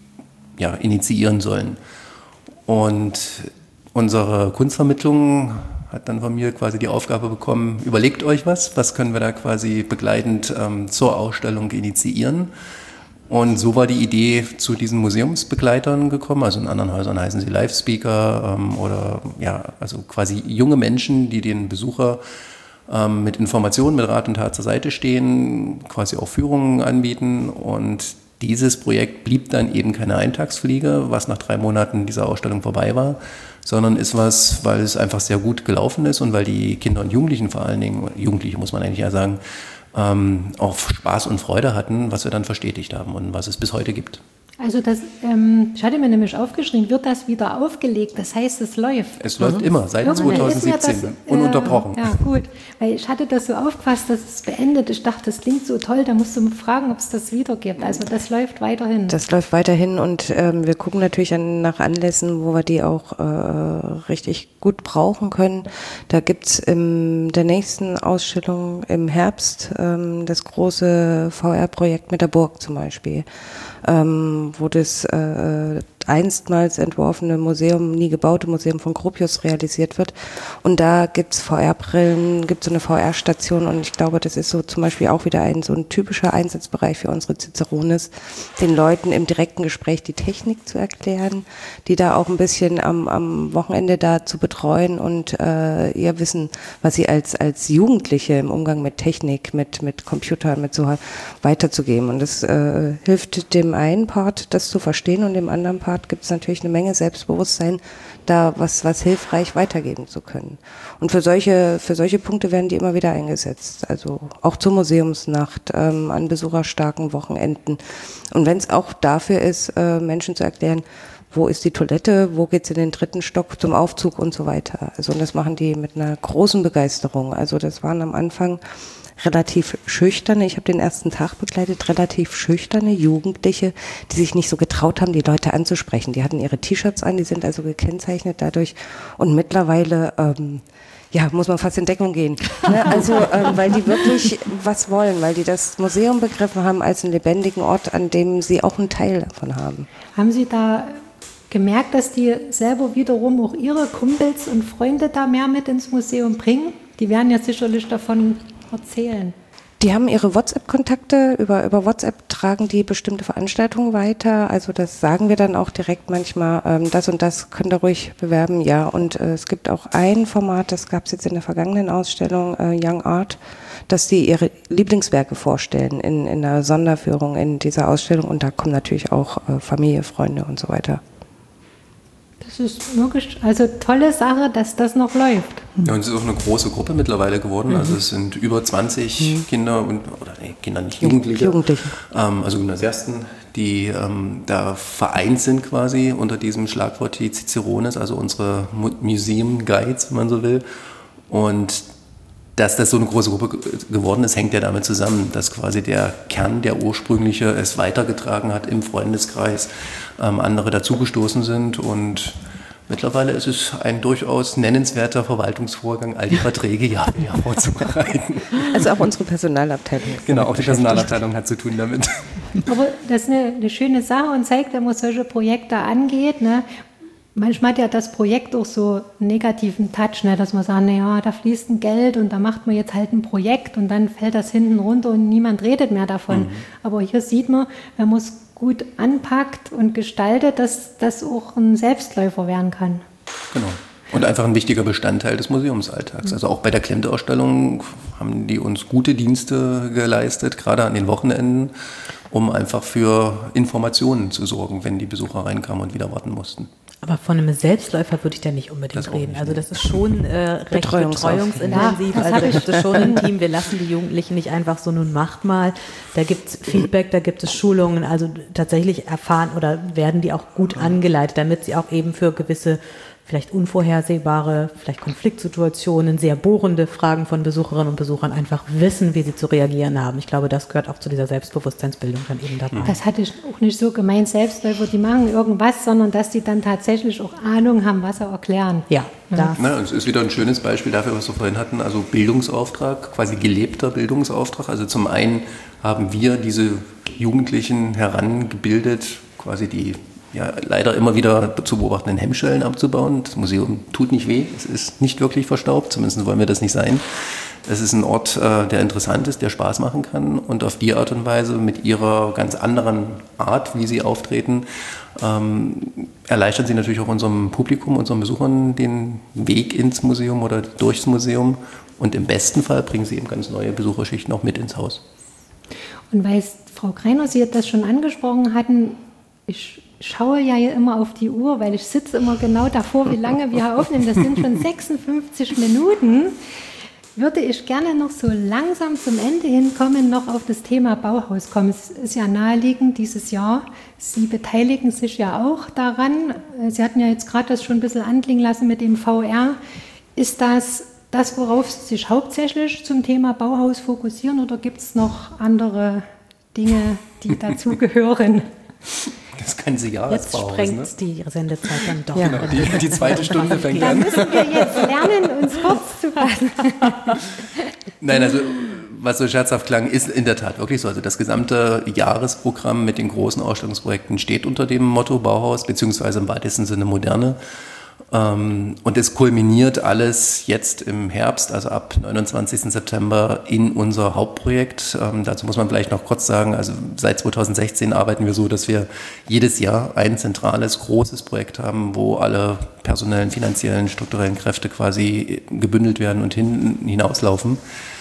initiieren sollen. Und unsere Kunstvermittlung hat dann von mir quasi die Aufgabe bekommen, überlegt euch was können wir da quasi begleitend zur Ausstellung initiieren. Und so war die Idee zu diesen Museumsbegleitern gekommen, also in anderen Häusern heißen sie Live-Speaker also quasi junge Menschen, die den Besucher mit Informationen, mit Rat und Tat zur Seite stehen, quasi auch Führungen anbieten. Und dieses Projekt blieb dann eben keine Eintagsfliege, was nach 3 Monaten dieser Ausstellung vorbei war, sondern ist was, weil es einfach sehr gut gelaufen ist und weil die Kinder und Jugendlichen vor allen Dingen, Jugendliche muss man eigentlich ja sagen, auch Spaß und Freude hatten, was wir dann verstetigt haben und was es bis heute gibt. Also das, ich hatte mir nämlich aufgeschrieben, wird das wieder aufgelegt? Das heißt, es läuft. Es läuft immer, seit 2017, ununterbrochen. Ja, gut, weil ich hatte das so aufgefasst, dass es beendet. Ich dachte, das klingt so toll, da musst du mal fragen, ob es das wieder gibt. Also das läuft weiterhin. Das läuft weiterhin und wir gucken natürlich nach Anlässen, wo wir die auch richtig gut brauchen können. Da gibt's in der nächsten Ausstellung im Herbst das große VR-Projekt mit der Burg zum Beispiel. Wo das einstmals entworfene Museum, nie gebaute Museum von Gropius realisiert wird. Und da gibt's VR-Brillen, gibt so eine VR-Station und ich glaube, das ist so zum Beispiel auch wieder so ein typischer Einsatzbereich für unsere Cicerones, den Leuten im direkten Gespräch die Technik zu erklären, die da auch ein bisschen am Wochenende da zu betreuen und ihr Wissen, was sie als Jugendliche im Umgang mit Technik, mit Computern, mit so weiterzugeben. Und das hilft dem einen Part, das zu verstehen, und dem anderen Part gibt es natürlich eine Menge Selbstbewusstsein, da was hilfreich weitergeben zu können. Und für solche Punkte werden die immer wieder eingesetzt. Also auch zur Museumsnacht, an besucherstarken Wochenenden. Und wenn es auch dafür ist, Menschen zu erklären, wo ist die Toilette, wo geht's in den 3. Stock zum Aufzug und so weiter. Also und das machen die mit einer großen Begeisterung. Also das waren am Anfang relativ schüchterne, ich habe den ersten Tag begleitet, relativ schüchterne Jugendliche, die sich nicht so getraut haben, die Leute anzusprechen. Die hatten ihre T-Shirts an, die sind also gekennzeichnet dadurch. Und mittlerweile, muss man fast in Deckung gehen. Ne? Also, weil die wirklich was wollen, weil die das Museum begriffen haben als einen lebendigen Ort, an dem sie auch einen Teil davon haben. Haben Sie da gemerkt, dass die selber wiederum auch ihre Kumpels und Freunde da mehr mit ins Museum bringen? Die werden ja sicherlich davon erzählen. Die haben ihre WhatsApp-Kontakte, über WhatsApp tragen die bestimmte Veranstaltungen weiter. Also das sagen wir dann auch direkt manchmal, das und das könnt ihr ruhig bewerben. Ja, und es gibt auch ein Format, das gab es jetzt in der vergangenen Ausstellung, Young Art, dass die ihre Lieblingswerke vorstellen in einer Sonderführung in dieser Ausstellung. Und da kommen natürlich auch Familie, Freunde und so weiter. Das ist wirklich, also tolle Sache, dass das noch läuft. Ja, und es ist auch eine große Gruppe mittlerweile geworden. Also es sind über 20 Kinder Kinder nicht Jugendliche. Also Gymnasiasten, die da vereint sind quasi unter diesem Schlagwort die Cicerones, also unsere Museum Guides, wenn man so will. Und dass das so eine große Gruppe geworden ist, hängt ja damit zusammen, dass quasi der Kern, der ursprüngliche, es weitergetragen hat im Freundeskreis, andere dazugestoßen sind und mittlerweile ist es ein durchaus nennenswerter Verwaltungsvorgang, all die Verträge Jahr für Jahr vorzubereiten. Also auch unsere Personalabteilung. Genau, auch die Personalabteilung hat zu tun damit. Aber das ist eine schöne Sache und zeigt, wenn man solche Projekte angeht, ne? Manchmal hat ja das Projekt auch so einen negativen Touch, ne, dass man sagt, naja, da fließt ein Geld und da macht man jetzt halt ein Projekt und dann fällt das hinten runter und niemand redet mehr davon. Aber hier sieht man, wenn man es gut anpackt und gestaltet, dass das auch ein Selbstläufer werden kann. Genau. Und einfach ein wichtiger Bestandteil des Museumsalltags. Also auch bei der Klimt-Ausstellung haben die uns gute Dienste geleistet, gerade an den Wochenenden, um einfach für Informationen zu sorgen, wenn die Besucher reinkamen und wieder warten mussten. Aber von einem Selbstläufer würde ich da nicht unbedingt reden. Nicht, also das ist schon recht betreuungsintensiv. Ja, also da gibt es schon ein Team. Wir lassen die Jugendlichen nicht einfach so, nun macht mal. Da gibt es Feedback, da gibt es Schulungen. Also tatsächlich erfahren oder werden die auch gut angeleitet, damit sie auch eben für gewisse vielleicht unvorhersehbare, vielleicht Konfliktsituationen, sehr bohrende Fragen von Besucherinnen und Besuchern einfach wissen, wie sie zu reagieren haben. Ich glaube, das gehört auch zu dieser Selbstbewusstseinsbildung dann eben dabei. Das hatte ich auch nicht so gemeint, Selbstläufer, die machen irgendwas, sondern dass die dann tatsächlich auch Ahnung haben, was sie erklären. Ja, es ist wieder ein schönes Beispiel dafür, was wir vorhin hatten, also Bildungsauftrag, quasi gelebter Bildungsauftrag. Also zum einen haben wir diese Jugendlichen herangebildet, quasi die leider immer wieder zu beobachtenden Hemmschwellen abzubauen. Das Museum tut nicht weh, es ist nicht wirklich verstaubt, zumindest wollen wir das nicht sein. Es ist ein Ort, der interessant ist, der Spaß machen kann und auf die Art und Weise mit ihrer ganz anderen Art, wie sie auftreten, erleichtern sie natürlich auch unserem Publikum, unseren Besuchern den Weg ins Museum oder durchs Museum und im besten Fall bringen sie eben ganz neue Besucherschichten auch mit ins Haus. Und weil Frau Greiner, Sie das schon angesprochen hatten, ich schaue ja immer auf die Uhr, weil ich sitze immer genau davor, wie lange wir aufnehmen. Das sind schon 56 Minuten. Würde ich gerne noch so langsam zum Ende hinkommen, noch auf das Thema Bauhaus kommen. Es ist ja naheliegend dieses Jahr. Sie beteiligen sich ja auch daran. Sie hatten ja jetzt gerade das schon ein bisschen anklingen lassen mit dem VR. Ist das, worauf Sie sich hauptsächlich zum Thema Bauhaus fokussieren oder gibt es noch andere Dinge, die dazugehören? Das ganze Jahr Jetzt sprengt die Sendezeit dann doch. Ja, genau, die zweite Stunde fängt an. Da müssen wir jetzt lernen, uns kurz zu fassen. Nein, also was so scherzhaft klang, ist in der Tat wirklich so. Also das gesamte Jahresprogramm mit den großen Ausstellungsprojekten steht unter dem Motto Bauhaus, beziehungsweise im weitesten Sinne Moderne. Und es kulminiert alles jetzt im Herbst, also ab 29. September in unser Hauptprojekt. Dazu muss man vielleicht noch kurz sagen, also seit 2016 arbeiten wir so, dass wir jedes Jahr ein zentrales, großes Projekt haben, wo alle personellen, finanziellen, strukturellen Kräfte quasi gebündelt werden und hinauslaufen.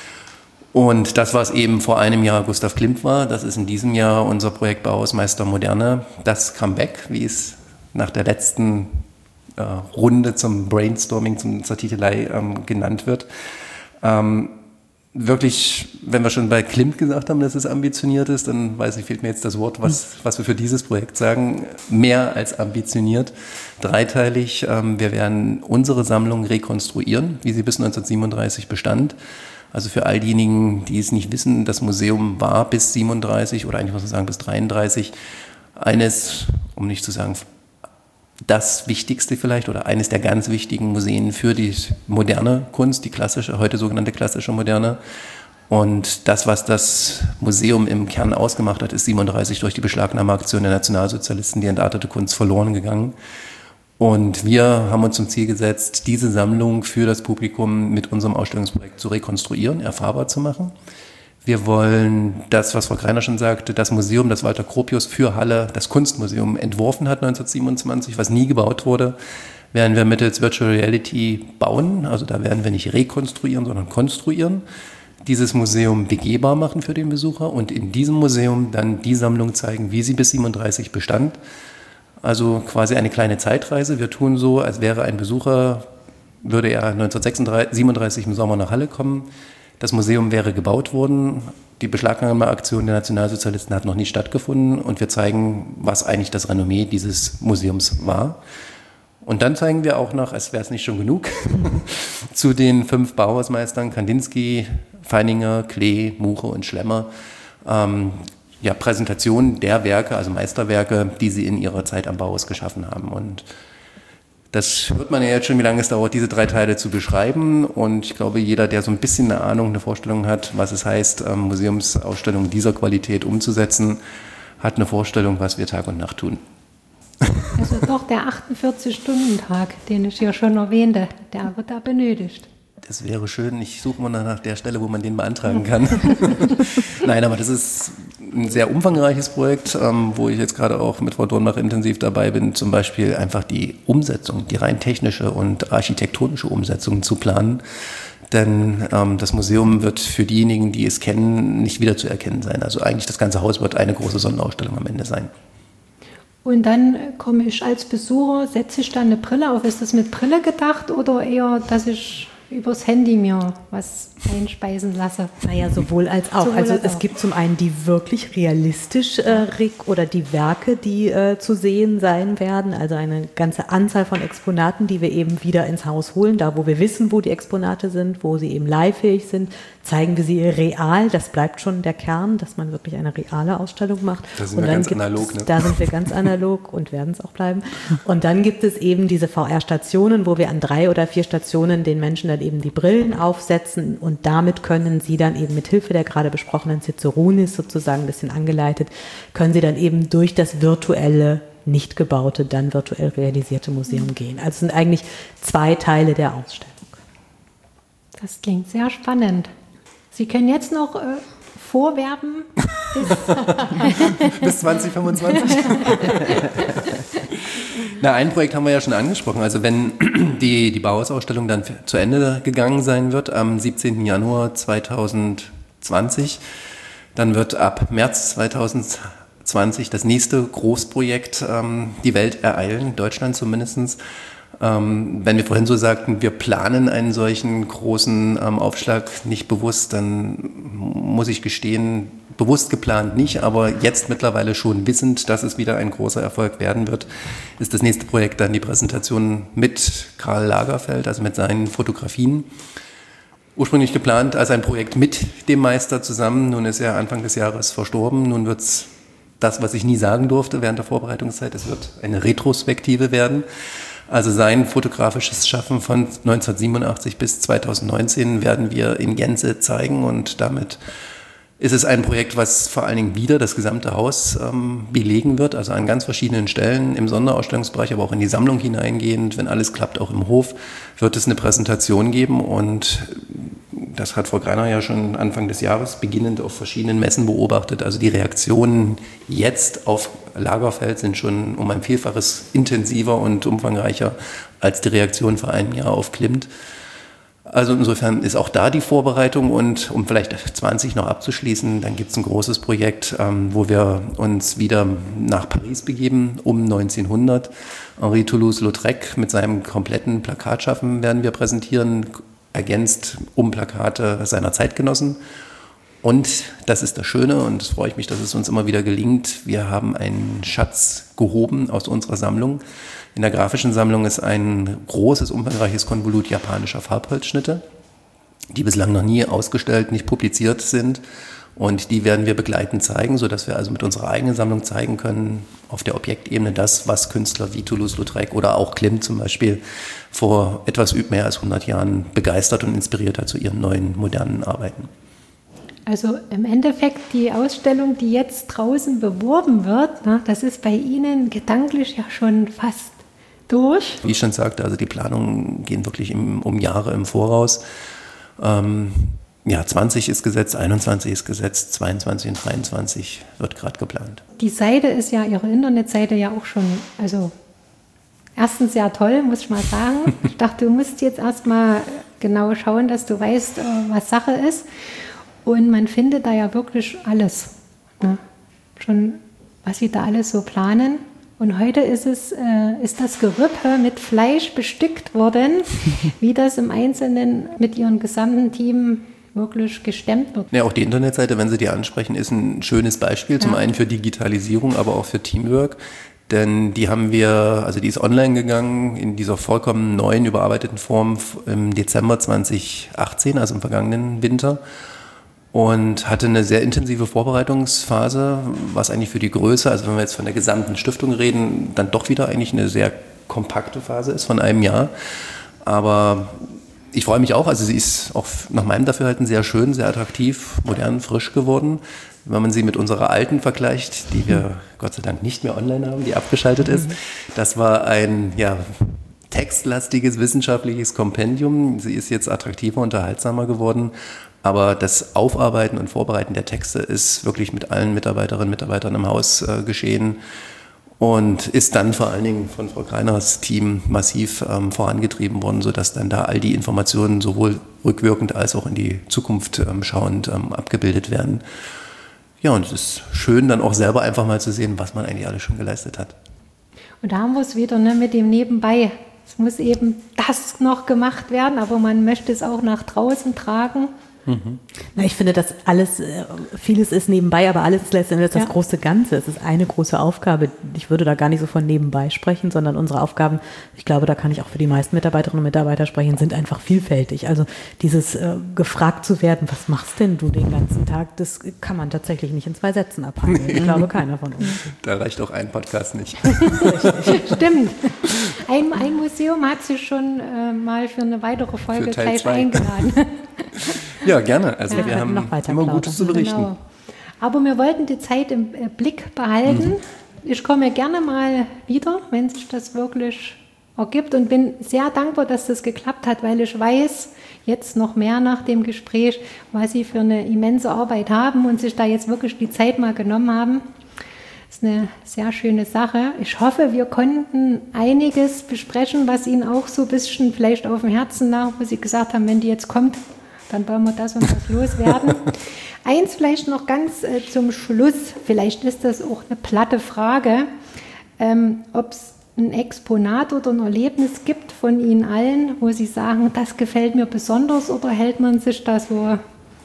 Und das, was eben vor einem Jahr Gustav Klimt war, das ist in diesem Jahr unser Projekt Bauhausmeister Moderne, das Comeback, wie es nach der letzten Runde zum Brainstorming, zur Titelei genannt wird. Wirklich, wenn wir schon bei Klimt gesagt haben, dass es ambitioniert ist, dann fehlt mir jetzt das Wort, was wir für dieses Projekt sagen. Mehr als ambitioniert, dreiteilig. Wir werden unsere Sammlung rekonstruieren, wie sie bis 1937 bestand. Also für all diejenigen, die es nicht wissen, das Museum war bis 37 oder eigentlich muss man sagen bis 33 eines, um nicht zu sagen das Wichtigste vielleicht oder eines der ganz wichtigen Museen für die moderne Kunst, die klassische, heute sogenannte klassische Moderne. Und das, was das Museum im Kern ausgemacht hat, ist 37 durch die Beschlagnahmeaktion der Nationalsozialisten die entartete Kunst verloren gegangen. Und wir haben uns zum Ziel gesetzt, diese Sammlung für das Publikum mit unserem Ausstellungsprojekt zu rekonstruieren, erfahrbar zu machen. Wir wollen das, was Frau Greiner schon sagte, das Museum, das Walter Gropius für Halle, das Kunstmuseum entworfen hat 1927, was nie gebaut wurde, werden wir mittels Virtual Reality bauen. Also da werden wir nicht rekonstruieren, sondern konstruieren. Dieses Museum begehbar machen für den Besucher und in diesem Museum dann die Sammlung zeigen, wie sie bis 1937 bestand. Also quasi eine kleine Zeitreise. Wir tun so, als wäre ein Besucher, würde er 1937 im Sommer nach Halle kommen. Das Museum wäre gebaut worden. Die Beschlagnahmeaktion der Nationalsozialisten hat noch nie stattgefunden und wir zeigen, was eigentlich das Renommee dieses Museums war. Und dann zeigen wir auch noch, als wäre es nicht schon genug, zu den 5 Bauhausmeistern Kandinsky, Feininger, Klee, Muche und Schlemmer, Präsentationen der Werke, also Meisterwerke, die sie in ihrer Zeit am Bauhaus geschaffen haben. Und das hört man ja jetzt schon, wie lange es dauert, diese 3 Teile zu beschreiben. Und ich glaube, jeder, der so ein bisschen eine Ahnung, eine Vorstellung hat, was es heißt, Museumsausstellungen dieser Qualität umzusetzen, hat eine Vorstellung, was wir Tag und Nacht tun. Also doch der 48-Stunden-Tag, den ich ja schon erwähnte, der wird da benötigt. Das wäre schön. Ich suche mal nach der Stelle, wo man den beantragen kann. Nein, aber das ist ein sehr umfangreiches Projekt, wo ich jetzt gerade auch mit Frau Dornbach intensiv dabei bin, zum Beispiel einfach die Umsetzung, die rein technische und architektonische Umsetzung zu planen. Denn das Museum wird für diejenigen, die es kennen, nicht wieder zu erkennen sein. Also eigentlich das ganze Haus wird eine große Sonderausstellung am Ende sein. Und dann komme ich als Besucher, setze ich dann eine Brille auf. Ist das mit Brille gedacht oder eher, dass ich übers Handy mir was einspeisen lasse? Naja, sowohl als auch. Es gibt zum einen die wirklich realistisch oder die Werke, die zu sehen sein werden. Also eine ganze Anzahl von Exponaten, die wir eben wieder ins Haus holen. Da, wo wir wissen, wo die Exponate sind, wo sie eben leihfähig sind, zeigen wir sie real. Das bleibt schon der Kern, dass man wirklich eine reale Ausstellung macht. Da sind wir ganz analog, ne? Da sind wir ganz analog und werden es auch bleiben. Und dann gibt es eben diese VR-Stationen, wo wir an 3 oder 4 Stationen den Menschen dann eben die Brillen aufsetzen und damit können sie dann eben mit Hilfe der gerade besprochenen Ciceronis sozusagen ein bisschen angeleitet, können sie dann eben durch das virtuelle, nicht gebaute, dann virtuell realisierte Museum gehen. Also es sind eigentlich 2 Teile der Ausstellung. Das klingt sehr spannend. Sie können jetzt noch vorwerben bis 2025. Na, ein Projekt haben wir ja schon angesprochen. Also wenn die Bauhausausstellung dann zu Ende gegangen sein wird, am 17. Januar 2020, dann wird ab März 2020 das nächste Großprojekt die Welt ereilen, Deutschland zumindest. Wenn wir vorhin so sagten, wir planen einen solchen großen Aufschlag nicht bewusst, dann muss ich gestehen, bewusst geplant nicht, aber jetzt mittlerweile schon wissend, dass es wieder ein großer Erfolg werden wird, ist das nächste Projekt dann die Präsentation mit Karl Lagerfeld, also mit seinen Fotografien. Ursprünglich geplant als ein Projekt mit dem Meister zusammen, nun ist er Anfang des Jahres verstorben, nun wird es das, was ich nie sagen durfte während der Vorbereitungszeit, es wird eine Retrospektive werden. Also sein fotografisches Schaffen von 1987 bis 2019 werden wir in Gänze zeigen und damit ist es ein Projekt, was vor allen Dingen wieder das gesamte Haus belegen wird, also an ganz verschiedenen Stellen im Sonderausstellungsbereich, aber auch in die Sammlung hineingehend, wenn alles klappt, auch im Hof, wird es eine Präsentation geben und das hat Frau Greiner ja schon Anfang des Jahres beginnend auf verschiedenen Messen beobachtet. Also die Reaktionen jetzt auf Lagerfeld sind schon um ein Vielfaches intensiver und umfangreicher als die Reaktion vor einem Jahr auf Klimt. Also insofern ist auch da die Vorbereitung und um vielleicht 20 noch abzuschließen, dann gibt es ein großes Projekt, wo wir uns wieder nach Paris begeben, um 1900. Henri Toulouse-Lautrec mit seinem kompletten Plakatschaffen werden wir präsentieren, ergänzt um Plakate seiner Zeitgenossen. Und das ist das Schöne und das freue ich mich, dass es uns immer wieder gelingt. Wir haben einen Schatz gehoben aus unserer Sammlung. In der grafischen Sammlung ist ein großes, umfangreiches Konvolut japanischer Farbholzschnitte, die bislang noch nie ausgestellt, nicht publiziert sind. Und die werden wir begleitend zeigen, sodass wir also mit unserer eigenen Sammlung zeigen können, auf der Objektebene das, was Künstler wie Toulouse-Lautrec oder auch Klimt zum Beispiel vor etwas mehr als 100 Jahren begeistert und inspiriert hat zu ihren neuen, modernen Arbeiten. Also im Endeffekt die Ausstellung, die jetzt draußen beworben wird, ne, das ist bei Ihnen gedanklich ja schon fast durch. Wie ich schon sagte, also die Planungen gehen wirklich um Jahre im Voraus. Ja, 20 ist gesetzt, 21 ist gesetzt, 22 und 23 wird gerade geplant. Die Seite ist ja, Ihre Internetseite ja auch schon, also erstens sehr toll, muss ich mal sagen. Ich dachte, du musst jetzt erstmal genau schauen, dass du weißt, was Sache ist. Und man findet da ja wirklich alles. Ne? Schon, was sie da alles so planen. Und heute ist das Gerippe mit Fleisch bestückt worden, wie das im Einzelnen mit ihrem gesamten Team wirklich gestemmt wird. Ja, auch die Internetseite, wenn Sie die ansprechen, ist ein schönes Beispiel. Zum einen für Digitalisierung, aber auch für Teamwork. Denn die haben wir, also die ist online gegangen in dieser vollkommen neuen, überarbeiteten Form im Dezember 2018, also im vergangenen Winter. Und hatte eine sehr intensive Vorbereitungsphase, was eigentlich für die Größe, also wenn wir jetzt von der gesamten Stiftung reden, dann doch wieder eigentlich eine sehr kompakte Phase ist von einem Jahr. Aber ich freue mich auch, also sie ist auch nach meinem Dafürhalten sehr schön, sehr attraktiv, modern, frisch geworden. Wenn man sie mit unserer alten vergleicht, die wir Gott sei Dank nicht mehr online haben, die abgeschaltet ist, das war ein textlastiges wissenschaftliches Kompendium. Sie ist jetzt attraktiver, unterhaltsamer geworden. Aber das Aufarbeiten und Vorbereiten der Texte ist wirklich mit allen Mitarbeiterinnen und Mitarbeitern im Haus geschehen und ist dann vor allen Dingen von Frau Kreiners Team massiv vorangetrieben worden, sodass dann da all die Informationen sowohl rückwirkend als auch in die Zukunft schauend abgebildet werden. Ja, und es ist schön, dann auch selber einfach mal zu sehen, was man eigentlich alles schon geleistet hat. Und da haben wir es wieder mit dem Nebenbei. Es muss eben das noch gemacht werden, aber man möchte es auch nach draußen tragen. Na, ich finde, dass alles, vieles ist nebenbei, aber alles ist letztendlich das große Ganze. Es ist eine große Aufgabe. Ich würde da gar nicht so von nebenbei sprechen, sondern unsere Aufgaben, ich glaube, da kann ich auch für die meisten Mitarbeiterinnen und Mitarbeiter sprechen, sind einfach vielfältig. Also dieses gefragt zu werden, was machst denn du den ganzen Tag, das kann man tatsächlich nicht in 2 Sätzen abhandeln. Ich glaube, keiner von uns. Da reicht auch ein Podcast nicht. Stimmt. Ein Museum hat sich schon mal für eine weitere Folge gleich 2 eingeladen. Ja, gerne. Also wir haben immer Gutes zu berichten. Genau. Aber wir wollten die Zeit im Blick behalten. Ich komme gerne mal wieder, wenn sich das wirklich ergibt und bin sehr dankbar, dass das geklappt hat, weil ich weiß, jetzt noch mehr nach dem Gespräch, was Sie für eine immense Arbeit haben und sich da jetzt wirklich die Zeit mal genommen haben. Das ist eine sehr schöne Sache. Ich hoffe, wir konnten einiges besprechen, was Ihnen auch so ein bisschen vielleicht auf dem Herzen lag, wo Sie gesagt haben, wenn die jetzt kommt, dann wollen wir das und das loswerden. Eins vielleicht noch ganz zum Schluss, vielleicht ist das auch eine platte Frage, ob es ein Exponat oder ein Erlebnis gibt von Ihnen allen, wo Sie sagen, das gefällt mir besonders, oder hält man sich da so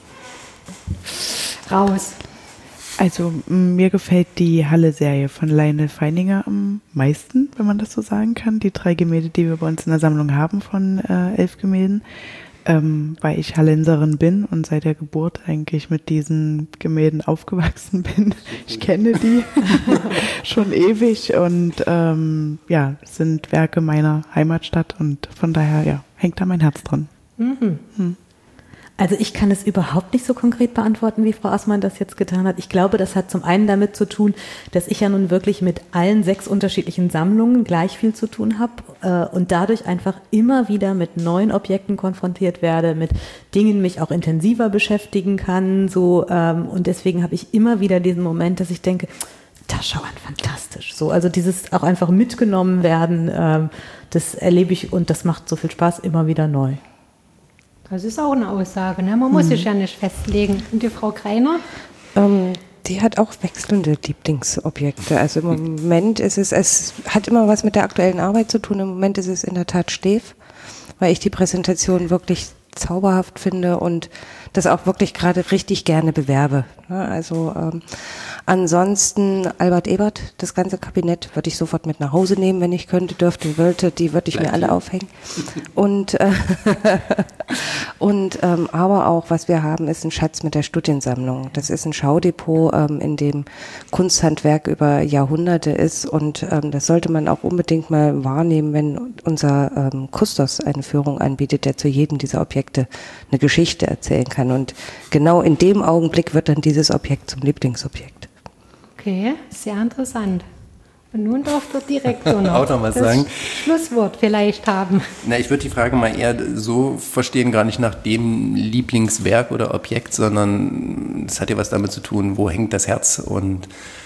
raus? Also mir gefällt die Halle-Serie von Lionel Feininger am meisten, wenn man das so sagen kann. Die 3 Gemälde, die wir bei uns in der Sammlung haben von 11 Gemälden. Weil ich Hallenserin bin und seit der Geburt eigentlich mit diesen Gemälden aufgewachsen bin. Ich kenne die schon ewig und sind Werke meiner Heimatstadt und von daher hängt da mein Herz dran. Also ich kann es überhaupt nicht so konkret beantworten, wie Frau Assmann das jetzt getan hat. Ich glaube, das hat zum einen damit zu tun, dass ich ja nun wirklich mit allen 6 unterschiedlichen Sammlungen gleich viel zu tun habe und dadurch einfach immer wieder mit neuen Objekten konfrontiert werde, mit Dingen mich auch intensiver beschäftigen kann. Und deswegen habe ich immer wieder diesen Moment, dass ich denke, das schau an, fantastisch. So, also dieses auch einfach mitgenommen werden, das erlebe ich und das macht so viel Spaß immer wieder neu. Das ist auch eine Aussage, ne? Man muss sich ja nicht festlegen. Und die Frau Kreiner? Die hat auch wechselnde Lieblingsobjekte. Also im Moment ist es hat immer was mit der aktuellen Arbeit zu tun. Im Moment ist es in der Tat Stef, weil ich die Präsentation wirklich zauberhaft finde und das auch wirklich gerade richtig gerne bewerbe. Also ansonsten Albert Ebert, das ganze Kabinett würde ich sofort mit nach Hause nehmen, wenn ich könnte, wollte, die würde ich mir alle aufhängen. Und aber auch, was wir haben, ist ein Schatz mit der Studiensammlung. Das ist ein Schaudepot, in dem Kunsthandwerk über Jahrhunderte ist und das sollte man auch unbedingt mal wahrnehmen, wenn unser Kustos eine Führung anbietet, der zu jedem dieser Objekte eine Geschichte erzählen kann. Und genau in dem Augenblick wird dann dieses Objekt zum Lieblingsobjekt. Okay, sehr interessant. Und nun darf der Direktor noch auch noch was sagen. Schlusswort vielleicht haben. Na, ich würde die Frage mal eher so verstehen, gar nicht nach dem Lieblingswerk oder Objekt, sondern es hat ja was damit zu tun, wo hängt das Herz. Und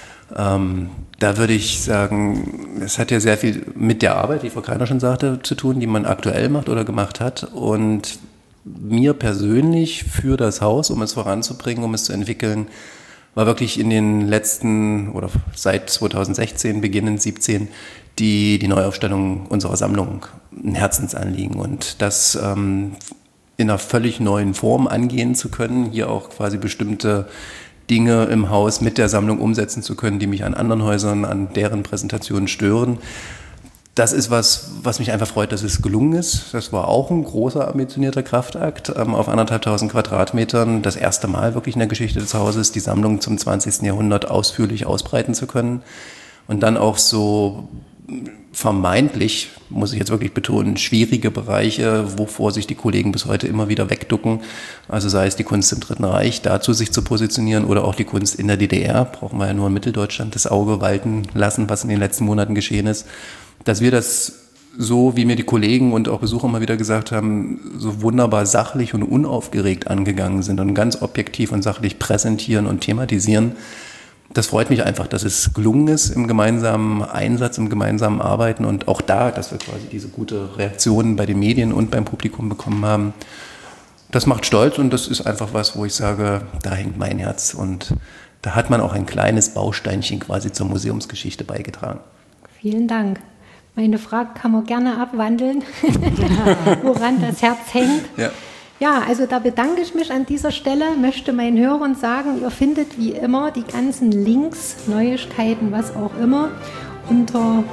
da würde ich sagen, es hat ja sehr viel mit der Arbeit, wie Frau Kreiner schon sagte, zu tun, die man aktuell macht oder gemacht hat. Und mir persönlich für das Haus, um es voranzubringen, um es zu entwickeln, war wirklich in den letzten oder seit 2016, beginnend 2017, die Neuaufstellung unserer Sammlung ein Herzensanliegen. Und das in einer völlig neuen Form angehen zu können, hier auch quasi bestimmte Dinge im Haus mit der Sammlung umsetzen zu können, die mich an anderen Häusern, an deren Präsentationen stören. Das ist was mich einfach freut, dass es gelungen ist. Das war auch ein großer, ambitionierter Kraftakt auf 1.500 Quadratmetern. Das erste Mal wirklich in der Geschichte des Hauses, die Sammlung zum 20. Jahrhundert ausführlich ausbreiten zu können. Und dann auch so vermeintlich, muss ich jetzt wirklich betonen, schwierige Bereiche, wovor sich die Kollegen bis heute immer wieder wegducken. Also sei es die Kunst im Dritten Reich, dazu sich zu positionieren, oder auch die Kunst in der DDR. Brauchen wir ja nur in Mitteldeutschland das Auge walten lassen, was in den letzten Monaten geschehen ist. Dass wir das so, wie mir die Kollegen und auch Besucher mal wieder gesagt haben, so wunderbar sachlich und unaufgeregt angegangen sind und ganz objektiv und sachlich präsentieren und thematisieren. Das freut mich einfach, dass es gelungen ist im gemeinsamen Einsatz, im gemeinsamen Arbeiten und auch da, dass wir quasi diese gute Reaktion bei den Medien und beim Publikum bekommen haben. Das macht stolz und das ist einfach was, wo ich sage, da hängt mein Herz und da hat man auch ein kleines Bausteinchen quasi zur Museumsgeschichte beigetragen. Vielen Dank. Meine Frage kann man gerne abwandeln, woran das Herz hängt. Ja, also da bedanke ich mich an dieser Stelle, möchte meinen Hörern sagen, ihr findet wie immer die ganzen Links, Neuigkeiten, was auch immer, unter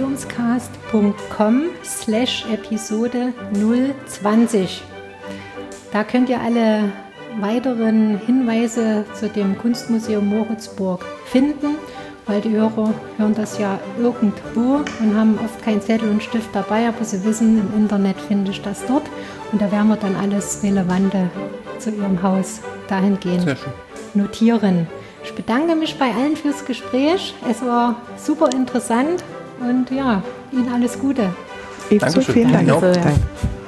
museumscast.com/Episode 020. Da könnt ihr alle weiteren Hinweise zu dem Kunstmuseum Moritzburg finden, weil die Hörer hören das ja irgendwo und haben oft keinen Zettel und Stift dabei, aber sie wissen, im Internet finde ich das dort und da werden wir dann alles Relevante zu ihrem Haus dahingehend notieren. Ich bedanke mich bei allen fürs Gespräch, es war super interessant und ja, Ihnen alles Gute. Ebenso, vielen Dank. Danke.